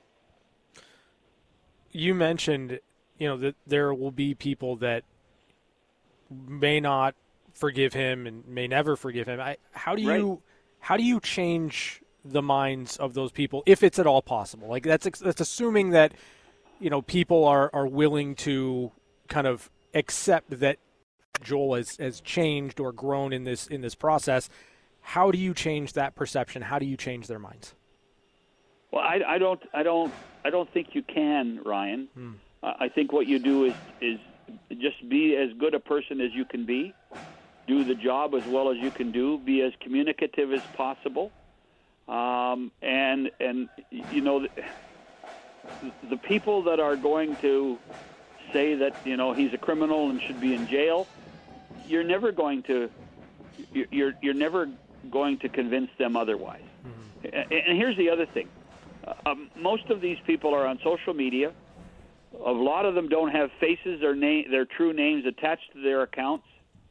You mentioned, you know, that there will be people that may not forgive him and may never forgive him. I, how do you right. how do you change the minds of those people, if it's at all possible? Like that's that's assuming that, you know, people are, are willing to kind of accept that Joel has, has changed or grown in this in this process. How do you change that perception? How do you change their minds?
Well, I, I don't I don't I don't think you can, Ryan. Hmm. Uh, I think what you do is is just be as good a person as you can be, do the job as well as you can do, be as communicative as possible, um, and and you know the, the people that are going to say that you know he's a criminal and should be in jail, you're never going to you're you're never going to convince them otherwise. Mm-hmm. And here's the other thing: um, most of these people are on social media. A lot of them don't have faces or name, their true names attached to their accounts,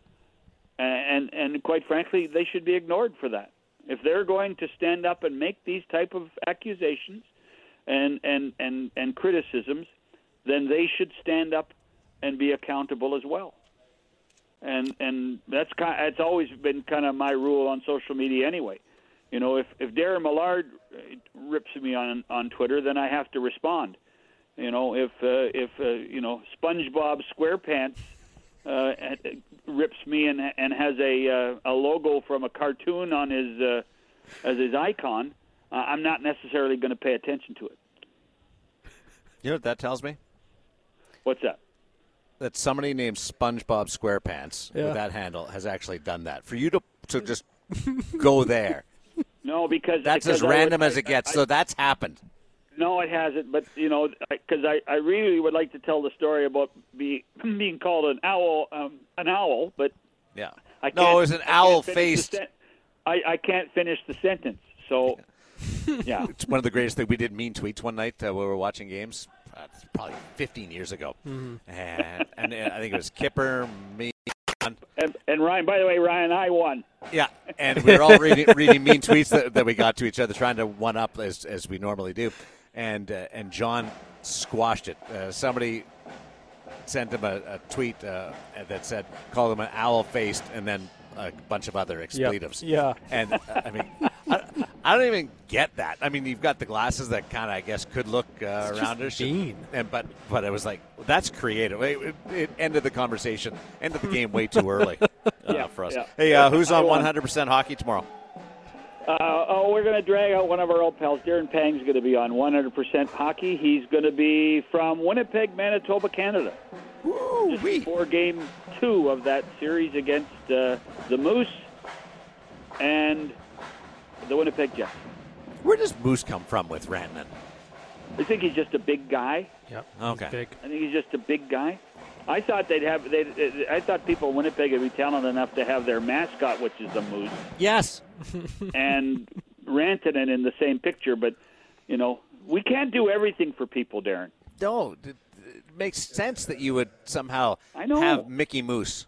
and and quite frankly, they should be ignored for that. If they're going to stand up and make these type of accusations and and and, and criticisms, then they should stand up and be accountable as well. And and that's kind of, it's always been kind of my rule on social media anyway. You know, if if Darren Millard rips me on on Twitter, then I have to respond. You know, if uh, if uh, you know SpongeBob SquarePants uh, rips me and and has a uh, a logo from a cartoon on his uh, as his icon, uh, I'm not necessarily going to pay attention to it.
You know what that tells me?
What's that?
That somebody named SpongeBob SquarePants
yeah.
with that handle has actually done that. For you to to just go there.
No, because
that's
because
as random
would,
as it gets.
I, I,
so that's happened.
No, it hasn't. But you know, because I, I really would like to tell the story about be, being called an owl, um, an owl. But
yeah,
I can't,
no, it was an owl-faced.
Sen- I I can't finish the sentence. So yeah,
it's one of the greatest things. We did mean tweets one night uh, when we were watching games. Uh, probably fifteen years ago, mm-hmm. and, and and I think it was Kipper, me.
And, and Ryan, by the way, Ryan, I won.
Yeah, and we were all reading, reading mean tweets that, that we got to each other, trying to one up as as we normally do, and uh, and John squashed it. Uh, somebody sent him a, a tweet uh, that said, "Call him an owl-faced," and then a bunch of other expletives.
Yep. Yeah,
and uh, I mean, I, I don't even get that. I mean, you've got the glasses that kind of, I guess, could look uh, around us,
mean.
and but but it was like, well, that's creative. It, it, it ended the conversation, ended the game way too early uh,
yeah,
for us.
Yeah.
Hey, uh, who's on one hundred percent hockey tomorrow?
Uh, oh, we're going to drag out one of our old pals. Darren Pang's going to be on one hundred percent hockey. He's going to be from Winnipeg, Manitoba, Canada.
Woo,
Just before game two of that series against uh, the Moose and the Winnipeg Jets.
Where does Moose come from with Rantanen?
I think he's just a big guy.
Yep.
Okay.
Big.
I think he's just a big guy. I thought they'd have. They'd, I thought people in Winnipeg would be talented enough to have their mascot, which is the Moose.
Yes.
And Rantanen in the same picture, but you know we can't do everything for people, Darren.
No, it, it makes sense that you would somehow
I know.
have Mickey Moose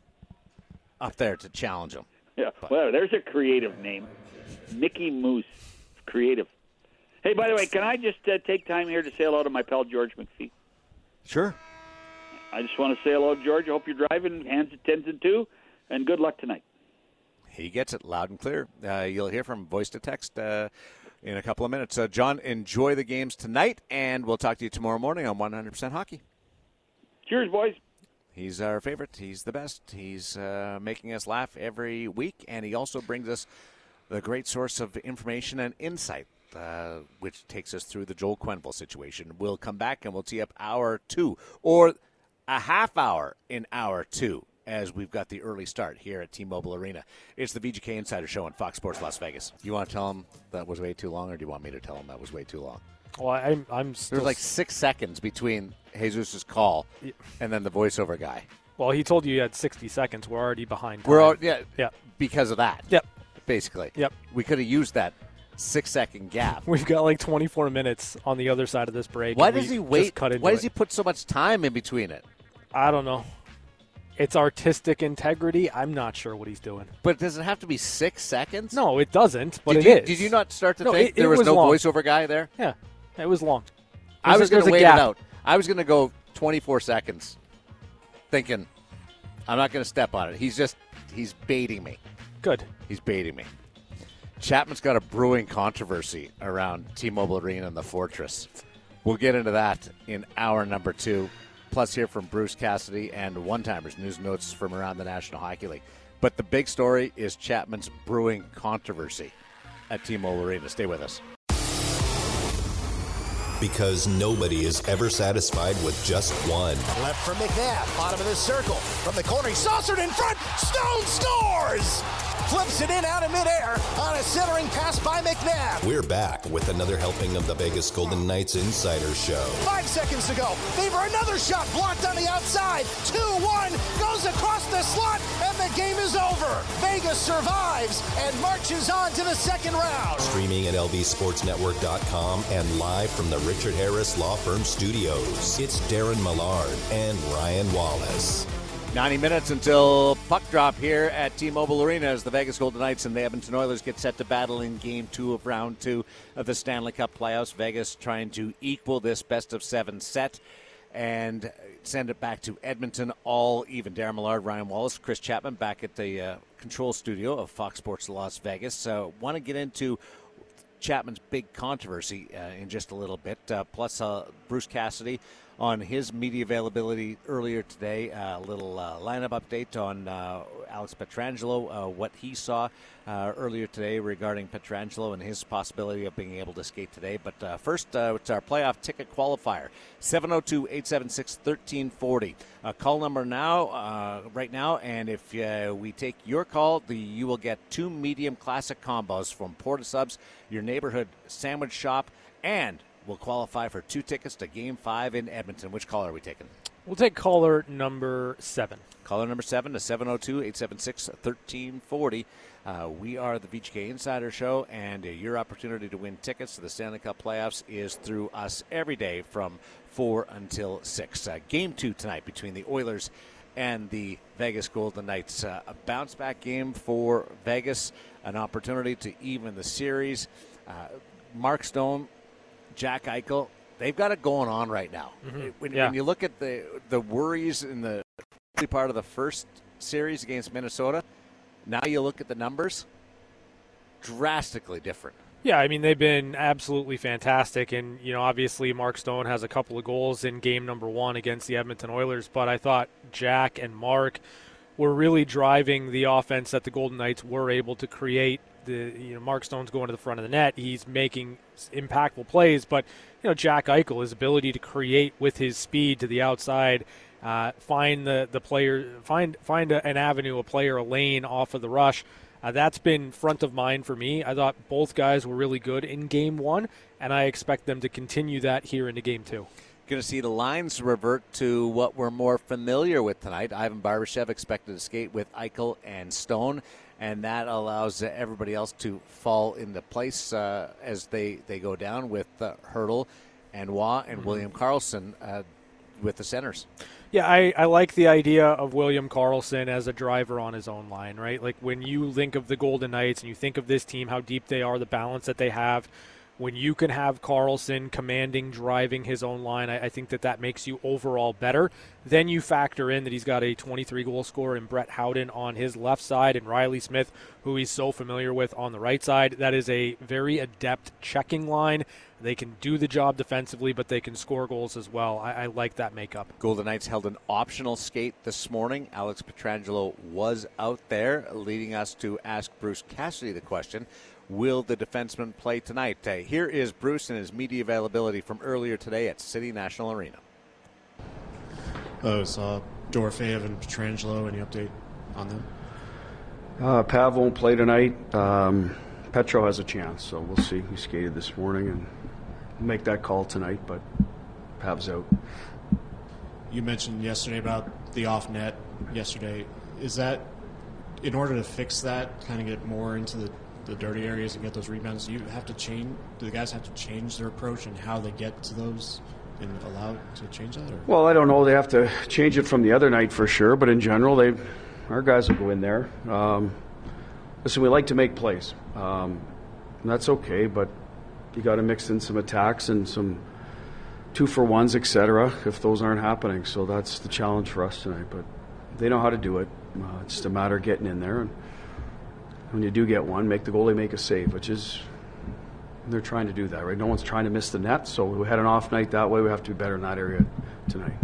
up there to challenge him.
Yeah. Well, there's a creative name, Mickey Moose. Creative. Hey, by the way, can I just uh, take time here to say hello to my pal George McPhee?
Sure.
I just want to say hello to George. I hope you're driving. Hands at tens and two, and good luck tonight.
He gets it loud and clear. Uh, you'll hear from voice to text uh, in a couple of minutes. Uh, John, enjoy the games tonight, and we'll talk to you tomorrow morning on one hundred percent Hockey.
Cheers, boys.
He's our favorite. He's the best. He's uh, making us laugh every week, and he also brings us the great source of information and insight, uh, which takes us through the Joel Quenneville situation. We'll come back, and we'll tee up hour two, or a half hour in hour two, as we've got the early start here at T-Mobile Arena. It's the V G K Insider Show on Fox Sports Las Vegas. You want to tell him that was way too long, or do you want me to tell him that was way too long?
Well, I'm I'm still
There was like six seconds between Jesus' call and then the voiceover guy.
Well, he told you you had sixty seconds. We're already behind time.
We're all, yeah,
yeah,
because of that.
Yep.
Basically.
Yep.
We could have used that six-second gap.
We've got like twenty-four minutes on the other side of this break.
Why does he wait?
Cut
Why does
it.
he put so much time in between it?
I don't know. It's artistic integrity. I'm not sure what he's doing.
But does it have to be six seconds?
No, it doesn't, but
did
it
you,
is.
Did you not start to
no,
think
it,
there
it
was,
was
no
long.
voiceover guy there?
Yeah, it was long.
I was going to
a
wait
gap.
it out. I was going to go twenty-four seconds thinking, I'm not going to step on it. He's just, he's baiting me.
Good.
He's baiting me. Chapman's got a brewing controversy around T-Mobile Arena and the Fortress. We'll get into that in hour number two. Plus hear from Bruce Cassidy and one-timers, news and notes from around the National Hockey League. But the big story is Chapman's brewing controversy at T-Mobile Arena. Stay with us.
Because nobody is ever satisfied with just one.
Left from McNabb, bottom of the circle. From the corner, he saucered in front. Stone scores! Flips it in out of midair on a centering pass by McNabb.
We're back with another helping of the Vegas Golden Knights Insider Show.
Five seconds to go. Favor another shot blocked on the outside. two one goes across the slot, and the game is over. Vegas survives and marches on to the second round.
Streaming at L V Sports Network dot com and live from the Richard Harris Law Firm Studios. It's Darren Millard and Ryan Wallace.
ninety minutes until puck drop here at T-Mobile Arena as the Vegas Golden Knights and the Edmonton Oilers get set to battle in Game two of Round two of the Stanley Cup playoffs. Vegas trying to equal this best-of-seven set and send it back to Edmonton all even. Darren Millard, Ryan Wallace, Chris Chapman back at the uh, control studio of Fox Sports Las Vegas. So want to get into Chapman's big controversy uh, in just a little bit, uh, plus uh, Bruce Cassidy on his media availability earlier today. A uh, little uh, lineup update on uh, Alex Pietrangelo, uh, what he saw uh, earlier today regarding Pietrangelo and his possibility of being able to skate today. But uh, first, uh, it's our playoff ticket qualifier, seven oh two, eight seven six, one three four oh. Uh, call number now, uh, right now, and if uh, we take your call, the, you will get two medium classic combos from Porta Subs, your neighborhood sandwich shop, and will qualify for two tickets to Game five in Edmonton. Which caller are we taking?
We'll take caller number seven.
Caller number seven to seven oh two, eight seven six, one three four oh. Uh, we are the V G K Insider Show, and uh, your opportunity to win tickets to the Stanley Cup playoffs is through us every day from four until six. Uh, game two tonight between the Oilers and the Vegas Golden Knights. Uh, a bounce-back game for Vegas, an opportunity to even the series. Uh, Mark Stone, Jack Eichel, they've got it going on right now.
Mm-hmm.
When,
yeah.
when you look at the the worries in the early part of the first series against Minnesota, now you look at the numbers, drastically different.
Yeah, I mean, they've been absolutely fantastic. And, you know, obviously Mark Stone has a couple of goals in game number one against the Edmonton Oilers. But I thought Jack and Mark were really driving the offense that the Golden Knights were able to create. The you know Mark Stone's going to the front of the net. He's making impactful plays. But, you know, Jack Eichel, his ability to create with his speed to the outside, uh, find the, the player, find, find a, an avenue, a player, a lane off of the rush. Uh, that's been front of mind for me. I thought both guys were really good in game one, and I expect them to continue that here into game two.
Going to see the lines revert to what we're more familiar with tonight. Ivan Barbashev expected to skate with Eichel and Stone, and that allows uh, everybody else to fall into place uh, as they, they go down with uh, Hertl and Waugh and mm-hmm. William Karlsson uh, with the centers.
Yeah, I, I like the idea of William Karlsson as a driver on his own line, right? Like when you think of the Golden Knights and you think of this team, how deep they are, the balance that they have, when you can have Karlsson commanding, driving his own line, I, I think that that makes you overall better. Then you factor in that he's got a twenty-three goal scorer in Brett Howden on his left side and Riley Smith, who he's so familiar with, on the right side. That is a very adept checking line. They can do the job defensively, but they can score goals as well. I, I like that makeup.
Golden Knights held an optional skate this morning. Alex Pietrangelo was out there, leading us to ask Bruce Cassidy the question, will the defenseman play tonight? Uh, here is Bruce and his media availability from earlier today at City National Arena.
Oh, saw Dorofeyev and Pietrangelo. Any update on them?
Uh, Pav won't play tonight. Um, Petro has a chance, so we'll see. He skated this morning and make that call tonight, but Pav's out.
You mentioned yesterday about the off net yesterday. Is that, in order to fix that, kind of get more into the, the dirty areas and get those rebounds, do you have to change, do the guys have to change their approach and how they get to those and allow to change that? Or?
Well, I don't know. They have to change it from the other night for sure, but in general, they, our guys will go in there. Um, listen, we like to make plays. Um, and that's okay, but you got to mix in some attacks and some two for ones, et cetera, if those aren't happening. So that's the challenge for us tonight. But they know how to do it. Uh, it's just a matter of getting in there. And when you do get one, make the goalie make a save, which is, they're trying to do that, right? No one's trying to miss the net. So we had an off night that way. We have to be better in that area tonight.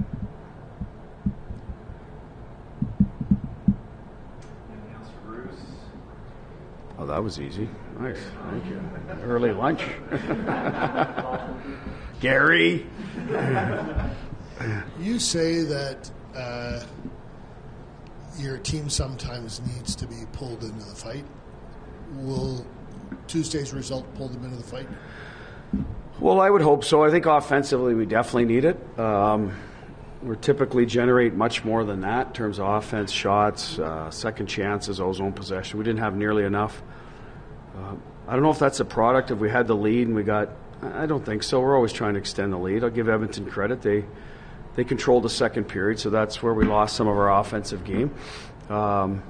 Anything else for Bruce?
Oh, that was easy. Nice. Thank you. Early lunch. Gary.
You say that uh, your team sometimes needs to be pulled into the fight. Will Tuesday's result pull them into the fight?
Well, I would hope so. I think offensively we definitely need it. Um, we typically generate much more than that in terms of offense, shots, uh, second chances, ozone possession. We didn't have nearly enough. Uh, I don't know if that's a product if we had the lead and we got – I don't think so. We're always trying to extend the lead. I'll give Edmonton credit. They they controlled the second period, so that's where we lost some of our offensive game. Um,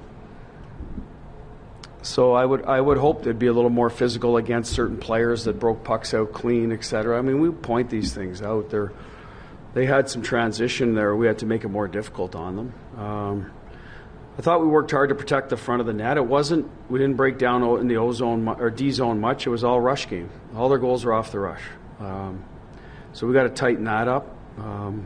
so I would I would hope they'd be a little more physical against certain players that broke pucks out clean, et cetera. I mean, we point these things out. They're, they had some transition there. We had to make it more difficult on them. Um, I thought we worked hard to protect the front of the net. It wasn't, we didn't break down in the O zone or D zone much. It was all rush game. All their goals were off the rush. Um, so we got to tighten that up. Um,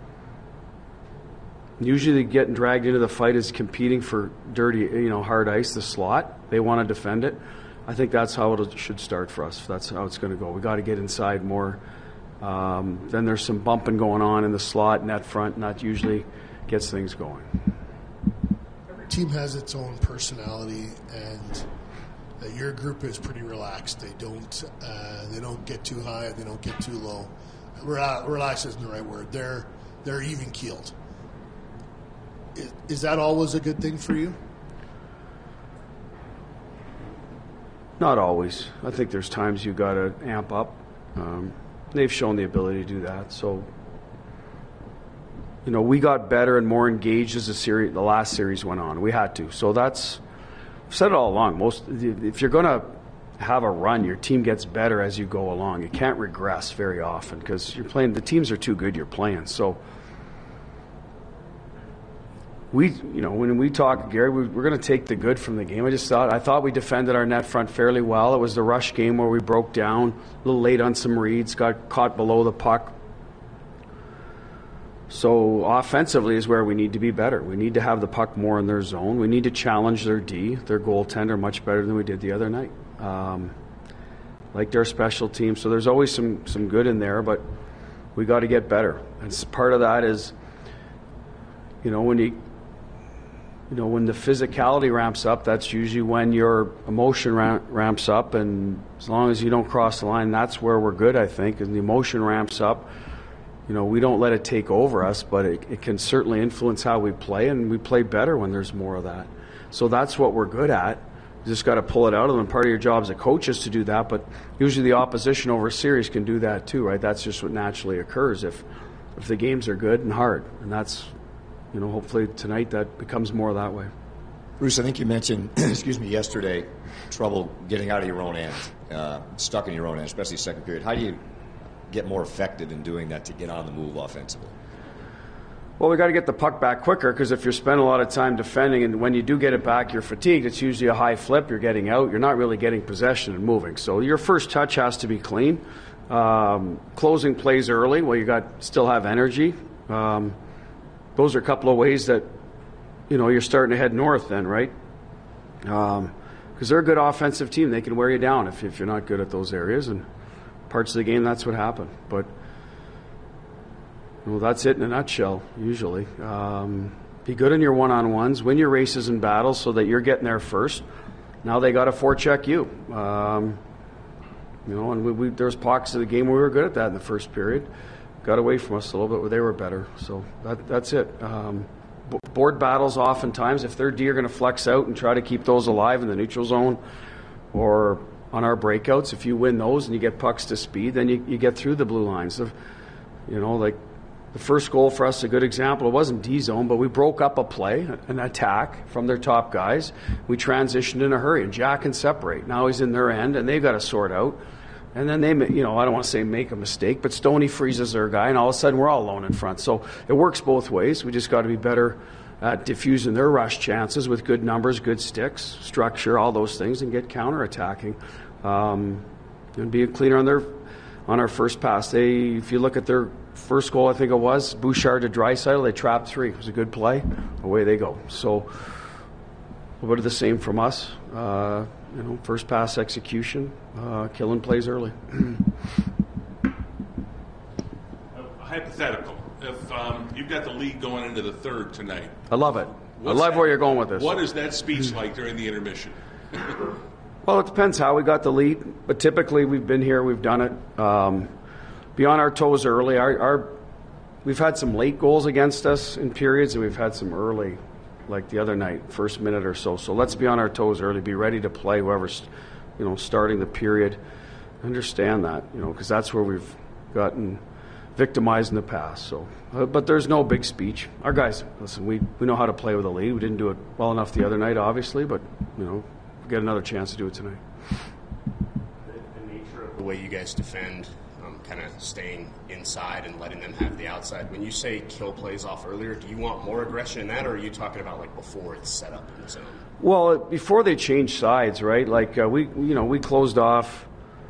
usually getting dragged into the fight is competing for dirty, you know, hard ice, the slot. They want to defend it. I think that's how it should start for us. That's how it's going to go. We got to get inside more. Um, then there's some bumping going on in the slot, net front, and that usually gets things going.
Team has its own personality, and uh, your group is pretty relaxed. They don't uh, they don't get too high, they don't get too low. Rel- relaxed isn't the right word. They're they're even keeled. Is, is that always a good thing for you?
Not always. I think there's times you got to amp up. Um, they've shown the ability to do that. So. You know, we got better and more engaged as the series, the last series went on. We had to. So that's, I've said it all along. Most, if you're going to have a run, your team gets better as you go along. You can't regress very often because you're playing. The teams are too good. You're playing. So we, you know, when we talk, Gary, we, we're going to take the good from the game. I just thought, I thought we defended our net front fairly well. It was the rush game where we broke down a little late on some reads, got caught below the puck. So offensively is where we need to be better. We need to have the puck more in their zone. We need to challenge their D, their goaltender, much better than we did the other night. Um, like their special team. So there's always some, some good in there, but we got to get better. And part of that is, you know, when you, you know, when the physicality ramps up, that's usually when your emotion ramp, ramps up. And as long as you don't cross the line, that's where we're good, I think. And the emotion ramps up. You know, we don't let it take over us, but it, it can certainly influence how we play, and we play better when there's more of that. So that's what we're good at. You just got to pull it out of them. Part of your job as a coach is to do that, but usually the opposition over a series can do that too, right? That's just what naturally occurs if if the games are good and hard. And that's, you know, hopefully tonight that becomes more that way.
Bruce, I think you mentioned, excuse me, yesterday, trouble getting out of your own end, uh, stuck in your own end, especially second period. How do you get more effective in doing that to get on the move offensively?
Well, we got to get the puck back quicker because if you're spending a lot of time defending and when you do get it back, you're fatigued. It's usually a high flip. You're getting out. You're not really getting possession and moving. So your first touch has to be clean. Um, closing plays early. Well, you got still have energy. Um, those are a couple of ways that, you know, you're starting to head north then, right? Um, because they're a good offensive team. They can wear you down if, if you're not good at those areas. And parts of the game, that's what happened. But, well, that's it in a nutshell, usually. Um, be good in your one-on-ones. Win your races and battles so that you're getting there first. Now they got to forecheck you. Um, you know, and we, we, there was pockets of the game where we were good at that in the first period. Got away from us a little bit where they were better. So that, that's it. Um, b- board battles oftentimes, if their D are going to flex out and try to keep those alive in the neutral zone or on our breakouts, if you win those and you get pucks to speed, then you, you get through the blue lines. So, you know, like the first goal for us, a good example, it wasn't D-zone, but we broke up a play, an attack from their top guys. We transitioned in a hurry, and Jack can separate. Now he's in their end, and they've got to sort out. And then they, you know, I don't want to say make a mistake, but Stoney freezes their guy, and all of a sudden we're all alone in front. So it works both ways. We just got to be better at diffusing their rush chances with good numbers, good sticks, structure, all those things, and get counterattacking. Um, and be cleaner on their on our first pass. They, if you look at their first goal, I think it was Bouchard to Draisaitl, they trapped three. It was a good play. Away they go. So a bit of the same from us. Uh, you know, first pass execution, uh, killing plays early.
Hypothetical. If um, you've got the lead going into the third tonight.
I love it.
What's
I love
that,
where you're going with this.
What is that speech like during the intermission?
Well, it depends how we got the lead, but typically we've been here, we've done it. Um, be on our toes early. Our, our we've had some late goals against us in periods, and we've had some early, like the other night, first minute or so. So let's be on our toes early. Be ready to play whoever's, you know, starting the period. Understand that, you know, because that's where we've gotten victimized in the past. So, uh, but there's no big speech. Our guys, listen, we we know how to play with a lead. We didn't do it well enough the other night, obviously, but you know, we get another chance to do it tonight.
The, the nature of the way you guys defend, um, kind of staying inside and letting them have the outside. When you say kill plays off earlier, do you want more aggression in that, or are you talking about like before it's set up in the zone?
Well, before they change sides, right? Like uh, we, you know, we closed off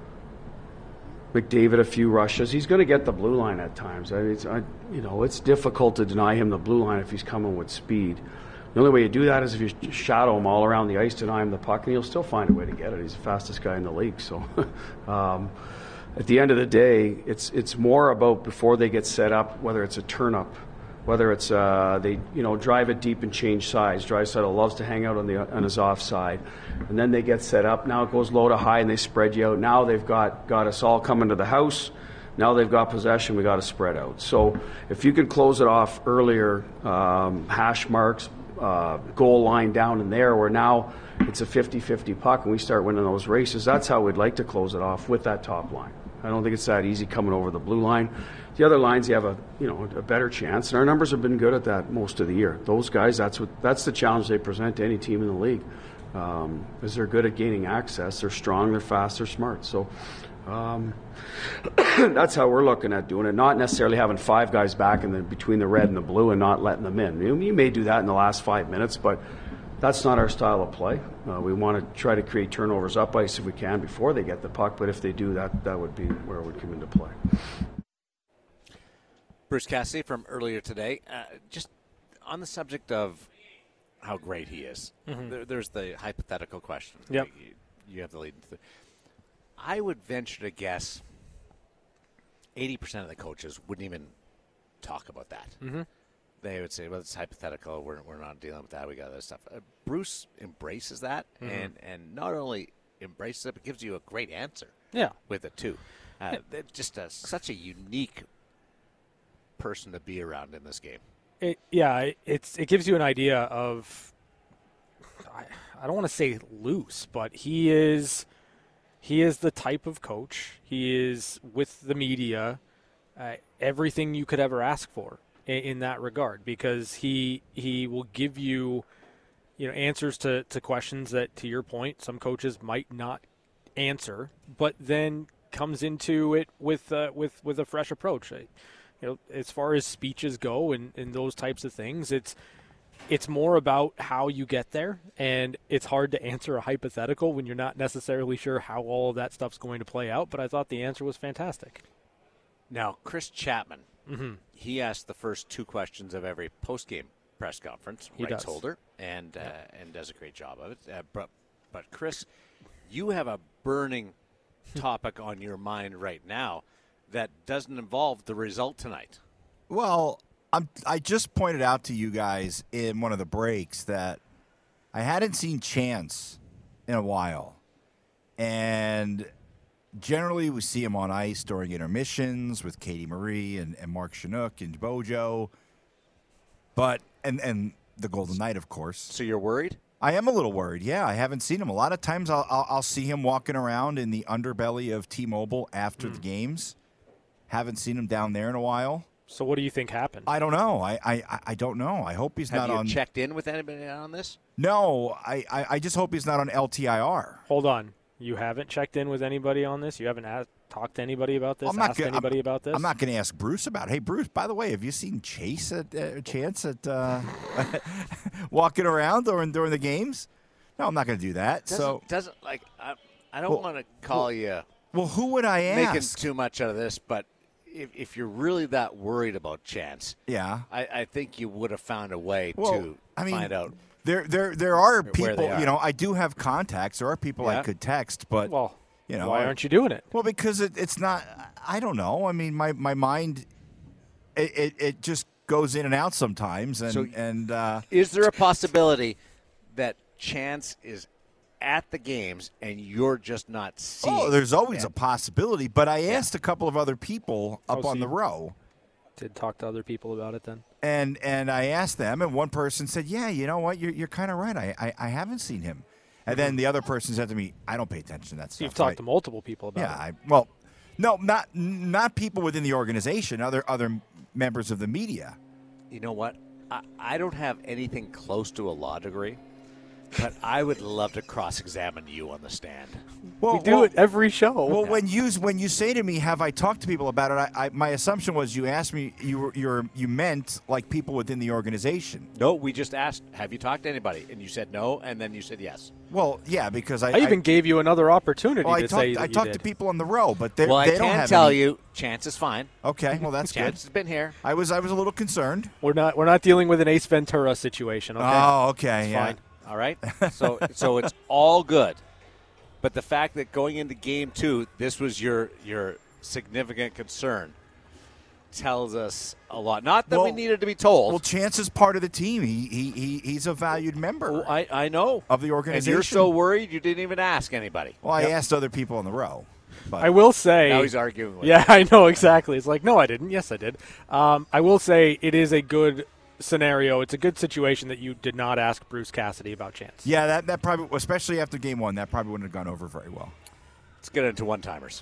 McDavid a few rushes. He's going to get the blue line at times. I, it's, I, you know, it's difficult to deny him the blue line if he's coming with speed. The only way you do that is if you shadow him all around the ice, deny him the puck, and he'll still find a way to get it. He's the fastest guy in the league. So, um, at the end of the day, it's it's more about before they get set up, whether it's a turn up, whether it's uh, they you know drive it deep and change sides. Draisaitl loves to hang out on the on his offside, and then they get set up. Now it goes low to high, and they spread you out. Now they've got got us all coming to the house. Now they've got possession. We got to spread out. So if you can close it off earlier, um, hash marks, uh, goal line down in there, where now it's a fifty-fifty puck, and we start winning those races. That's how we'd like to close it off, with that top line. I don't think it's that easy coming over the blue line. The other lines, you have a you know a better chance, and our numbers have been good at that most of the year. Those guys, that's what that's the challenge they present to any team in the league, um, is they're good at gaining access. They're strong, they're fast, they're smart. So um, that's how we're looking at doing it. Not necessarily having five guys back in the between the red and the blue and not letting them in. You, you may do that in the last five minutes, but that's not our style of play. Uh, we want to try to create turnovers up ice if we can before they get the puck, but if they do, that that would be where it would come into play.
Bruce Cassidy from earlier today, uh, just on the subject of how great he is.
Mm-hmm.
There, there's the hypothetical question.
Yep.
You, you have the lead. I would venture to guess eighty percent of the coaches wouldn't even talk about that.
Mm-hmm.
They would say, well, it's hypothetical. We're, we're not dealing with that. We got other stuff. Uh, Bruce embraces that, mm-hmm. and, and not only embraces it, but gives you a great answer
yeah.
with it, too. Uh, yeah. Just a, such a unique person to be around in this game.
It, yeah, it's it gives you an idea of, I, I don't want to say loose, but he is he is the type of coach. He is, with the media, uh, everything you could ever ask for in that regard, because he he will give you you know answers to, to questions that, to your point, some coaches might not answer, but then comes into it with uh, with with a fresh approach. You know, as far as speeches go and, and those types of things, it's it's more about how you get there, and it's hard to answer a hypothetical when you're not necessarily sure how all of that stuff's going to play out. But I thought the answer was fantastic.
Now, Chris Chapman.
Mm-hmm.
He asked the first two questions of every post-game press conference,
he
rights
does.
holder, and
yeah.
uh, and does a great job of it. Uh, but, but, Chris, you have a burning topic on your mind right now that doesn't involve the result tonight.
Well, I'm, I just pointed out to you guys in one of the breaks that I hadn't seen Chance in a while. And generally, we see him on ice during intermissions with Katie Marie and, and Mark Chinook and Bojo. But, and, and the Golden Knight, of course.
So you're worried?
I am a little worried, yeah. I haven't seen him. A lot of times I'll, I'll, I'll see him walking around in the underbelly of T-Mobile after mm. the games. Haven't seen him down there in a while.
So what do you think happened?
I don't know. I, I, I don't know. I hope he's
Have
not
you
on.
checked in with anybody on this?
No, I, I, I just hope he's not on L T I R.
Hold on. You haven't checked in with anybody on this? You haven't asked, talked to anybody about this?
I'm not
asked
gonna,
anybody
I'm,
about this?
I'm not going to ask Bruce about it. Hey, Bruce, by the way, have you seen Chase at uh, Chance at uh, walking around during during the games? No, I'm not going to do that.
Doesn't,
so
doesn't like I, I don't
well,
want to call
well,
you.
Well, who would I ask?
Making too much out of this, but if, if you're really that worried about Chance,
yeah,
I, I think you would have found a way
well,
to
I mean,
find out.
There, there, there are
Where
people.
they are.
You know, I do have contacts. There are people I
Yeah.
could text, but
Well,
you know,
why
I-
aren't you doing it?
Well, because it, it's not. I don't know. I mean, my my mind, it it, it just goes in and out sometimes, and
So-
and uh,
Is there a possibility that Chance is at the games and you're just not seeing?
oh, there's always
it?
a possibility. But I asked a couple of other people up
Oh,
on
so
the
you-
row.
Did talk to other people about it then?
And and I asked them, and one person said, "Yeah, you know what? You're you're kind of right. I, I I haven't seen him." And then the other person said to me, "I don't pay attention to that stuff."
You've talked
I-
to multiple people about
Yeah,
it.
I, well, no, not not people within the organization. Other other members of the media.
You know what? I, I don't have anything close to a law degree, but I would love to cross-examine you on the stand.
Well,
we do
well-
it every show.
Well, when you when you say to me, "Have I talked to people about it?" I, I, my assumption was you asked me you were you're, you meant like people within the organization.
No, we just asked, have you talked to anybody? And you said no, and then you said yes.
Well, yeah, because I,
I even gave you another opportunity
well, I
to
talked,
say that
I
you
talked
did.
to people on the row, but they
Well, I
they don't
can
have
tell
any-
you, Chance is fine.
Okay, well that's
Chance
good.
has been here.
I was I was a little concerned.
We're not we're not dealing with an Ace Ventura situation. Okay.
Oh, okay,
It's
yeah.
fine.
All right? So so it's all good. But the fact that going into game two, this was your your significant concern tells us a lot. Not that we
Well-
needed to be told.
Well, Chance is part of the team. He he, he he's a valued member
Oh, I, I know.
of the
And
organization.
you're so worried you didn't even ask anybody.
well, I
Yep.
asked other people on the row. But
I will say.
Now he's arguing with
Yeah, I know exactly. It's like, no, I didn't. Yes, I did. Um, I will say it is a good scenario. It's a good situation that you did not ask Bruce Cassidy about Chance.
yeah, that that probably, especially after game one, that probably wouldn't have gone over very well.
Let's get into one-timers.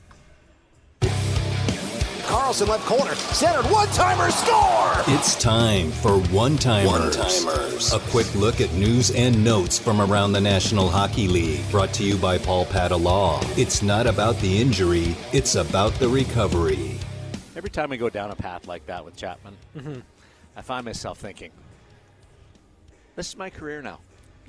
Carlson left corner, centered, one-timer, score!
It's time for One-Timers.
One-Timers.
A quick look at news and notes from around the National Hockey League. Brought to you by Paul Pata Law. It's not about the injury, it's about the recovery.
Every time we go down a path like that with Chapman,
Mm-hmm.
I find myself thinking, this is my career now.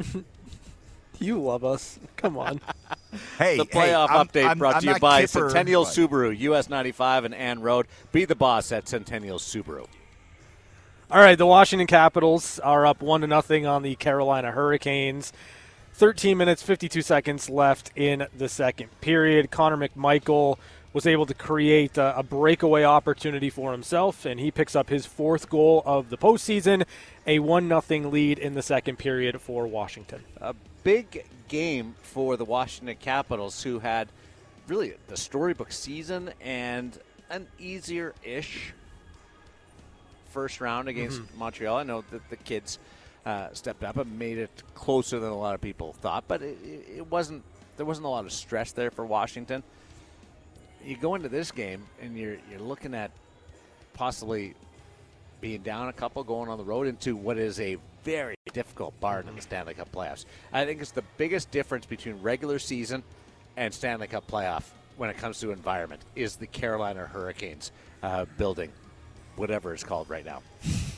You love us. Come on.
Hey,
The
hey,
playoff
I'm-
update
I'm-
brought
I'm
to you
not
by
Kipper,
Centennial
but-
Subaru, U S ninety-five and Ann Road. Be the boss at Centennial Subaru.
All right, the Washington Capitals are up one to nothing on the Carolina Hurricanes. thirteen minutes, fifty-two seconds left in the second period. Connor McMichael was able to create a, a breakaway opportunity for himself, and he picks up his fourth goal of the postseason, a one nothing lead in the second period for Washington.
A big game for the Washington Capitals, who had really the storybook season and an easier-ish first round against
Mhm.
Montreal. I know that the kids uh, stepped up and made it closer than a lot of people thought, but it, it wasn't. There wasn't a lot of stress there for Washington. You go into this game and you're you're looking at possibly being down a couple, going on the road into what is a very difficult part in the Stanley Cup playoffs. I think it's the biggest difference between regular season and Stanley Cup playoff when it comes to environment is the Carolina Hurricanes uh, building, whatever it's called right now.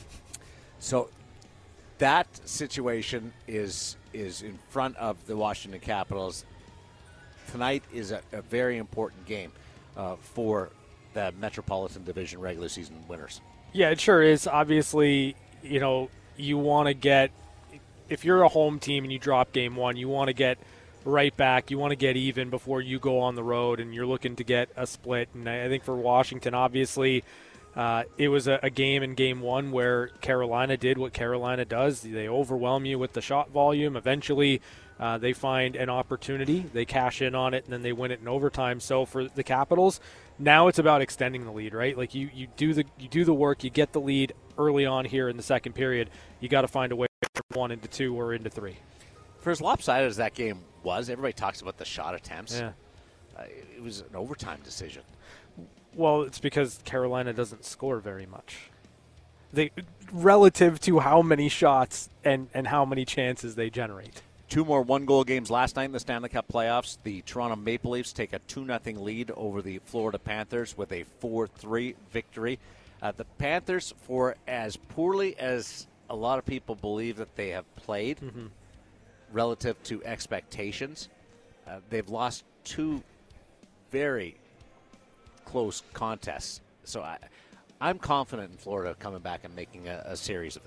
So that situation is is in front of the Washington Capitals. Tonight is a, a very important game uh, for the Metropolitan Division regular season winners.
Yeah, it sure is. Obviously, you know, you want to get, if you're a home team and you drop game one, you want to get right back. You want to get even before you go on the road, and you're looking to get a split. And I think for Washington, obviously, uh, it was a, a game in game one where Carolina did what Carolina does. They overwhelm you with the shot volume. Eventually, uh, they find an opportunity. They cash in on it, and then they win it in overtime. So for the Capitals, now it's about extending the lead, right? Like you, you do the you do the work, you get the lead early on here in the second period. You got to find a way from one into two or into three.
For as lopsided as that game was, everybody talks about the shot attempts.
Yeah.
Uh, it was an overtime decision.
Well, it's because Carolina doesn't score very much. They relative to how many shots and, and how many chances they generate.
Two more one-goal games last night in the Stanley Cup playoffs. The Toronto Maple Leafs take a two nothing lead over the Florida Panthers with a four three victory. Uh, the Panthers, for as poorly as a lot of people believe that they have played
Mm-hmm.
relative to expectations, uh, they've lost two very close contests. So I, I'm confident in Florida coming back and making a, a series of this.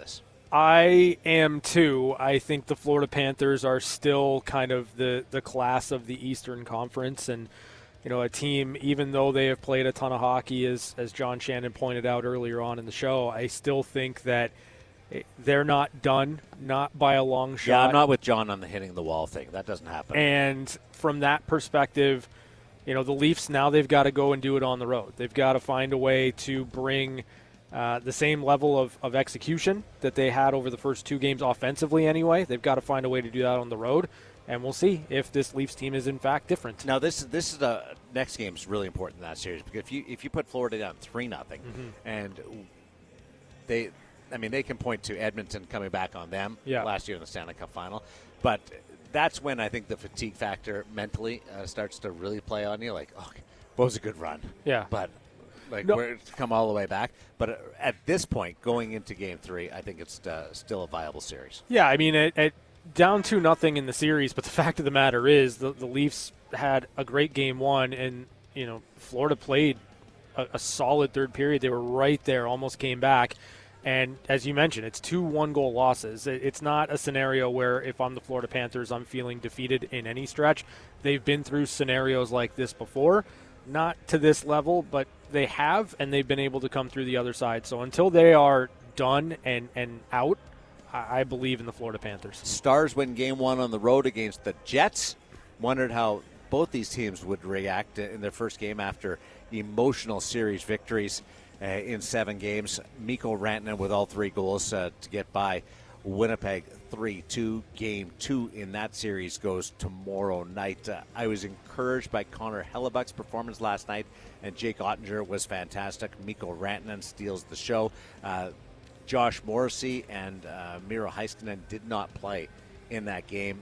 I am too. I think the Florida Panthers are still kind of the, the class of the Eastern Conference, and you know, a team, even though they have played a ton of hockey, as as John Shannon pointed out earlier on in the show, I still think that they're not done, not by a long shot.
Yeah, I'm not with John on the hitting the wall thing. That doesn't happen.
And from that perspective, you know, the Leafs now they've got to go and do it on the road. They've got to find a way to bring Uh, the same level of, of execution that they had over the first two games offensively anyway. They've got to find a way to do that on the road, and we'll see if this Leafs team is in fact different.
Now, this this is the next game is really important in that series, because if you if you put Florida down three nothing,
Mhm.
and they, I mean, they can point to Edmonton coming back on them
Yeah.
last year in the Stanley Cup final, but that's when I think the fatigue factor mentally uh, starts to really play on you. Like, oh, what was a good run?
Yeah.
But like
No.
we're to come all the way back. But uh, at this point, going into Game Three, I think it's uh, still a viable series.
Yeah, I mean, it, it down two nothing in the series, but the fact of the matter is the, the Leafs had a great game one, and you know Florida played a, a solid third period. They were right there, almost came back. And as you mentioned, it's two one-goal losses. It- It's not a scenario where if I'm the Florida Panthers, I'm feeling defeated in any stretch. They've been through scenarios like this before. Not to this level, but they have, and they've been able to come through the other side. So until they are done and, and out, I, I believe in the Florida Panthers.
Stars win Game One on the road against the Jets. Wondered how both these teams would react in their first game after emotional series victories uh, in seven games. Mikko Rantanen with all three goals uh, to get by Winnipeg three two. Game two in that series goes tomorrow night. Uh, I was encouraged by Connor Hellebuck's performance last night, and Jake Ottinger was fantastic. Mikko Rantanen steals the show. Uh, Josh Morrissey and uh, Miro Heiskanen did not play in that game.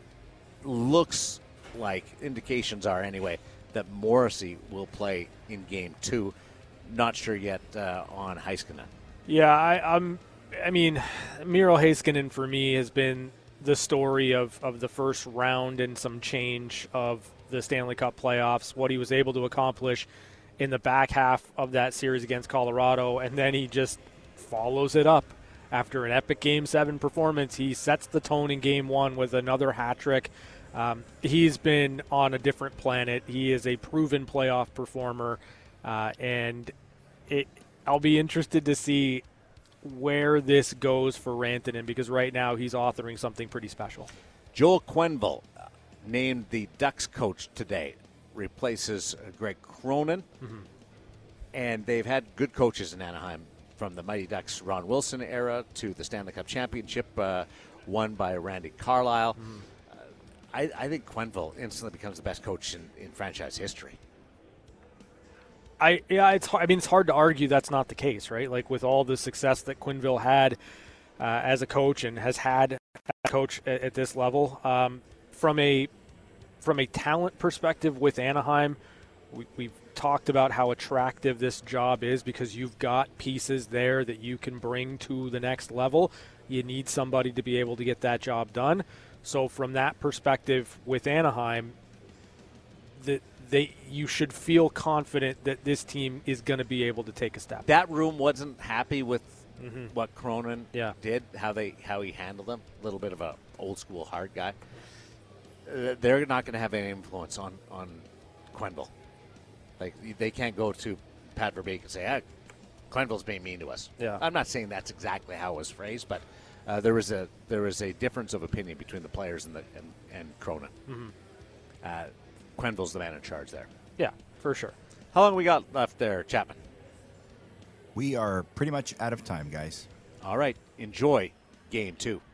Looks like, indications are anyway, that Morrissey will play in Game two. Not sure yet uh, on Heiskanen.
Yeah, I, I'm. I mean, Miro Heiskanen for me has been the story of, of the first round and some change of the Stanley Cup playoffs, what he was able to accomplish in the back half of that series against Colorado, and then he just follows it up. After an epic Game seven performance, he sets the tone in Game one with another hat trick. Um, he's been on a different planet. He is a proven playoff performer, uh, and it, I'll be interested to see where this goes for Rantanen, because right now he's authoring something pretty special.
Joel Quenneville, uh, named the Ducks coach today, replaces uh, Greg Cronin.
Mhm.
And they've had good coaches in Anaheim, from the Mighty Ducks Ron Wilson era to the Stanley Cup championship uh, won by Randy Carlyle.
Mm-hmm.
Uh, I, I think Quenneville instantly becomes the best coach in, in franchise history.
I yeah, it's hard, I mean it's hard to argue that's not the case, right? Like with all the success that Quenneville had uh, as a coach and has had as a coach at, at this level, um, from a from a talent perspective with Anaheim, we, we've talked about how attractive this job is because you've got pieces there that you can bring to the next level. You need somebody to be able to get that job done. So from that perspective with Anaheim, that they you should feel confident that this team is going to be able to take a step.
That room wasn't happy with
Mhm.
what Cronin
Yeah.
did, how they how he handled them. A little bit of a old school hard guy. Uh, they're not going to have any influence on on Quenneville. Like they can't go to Pat Verbeek and say, ah, Quenneville's being mean to us.
Yeah.
I'm not saying that's exactly how it was phrased, but uh, there was a there was a difference of opinion between the players and the and, and Cronin.
Mhm.
Uh, Quenneville's the man in charge there.
Yeah, for sure.
How long we got left there, Chapman?
We are pretty much out of time, guys.
All right. Enjoy Game Two.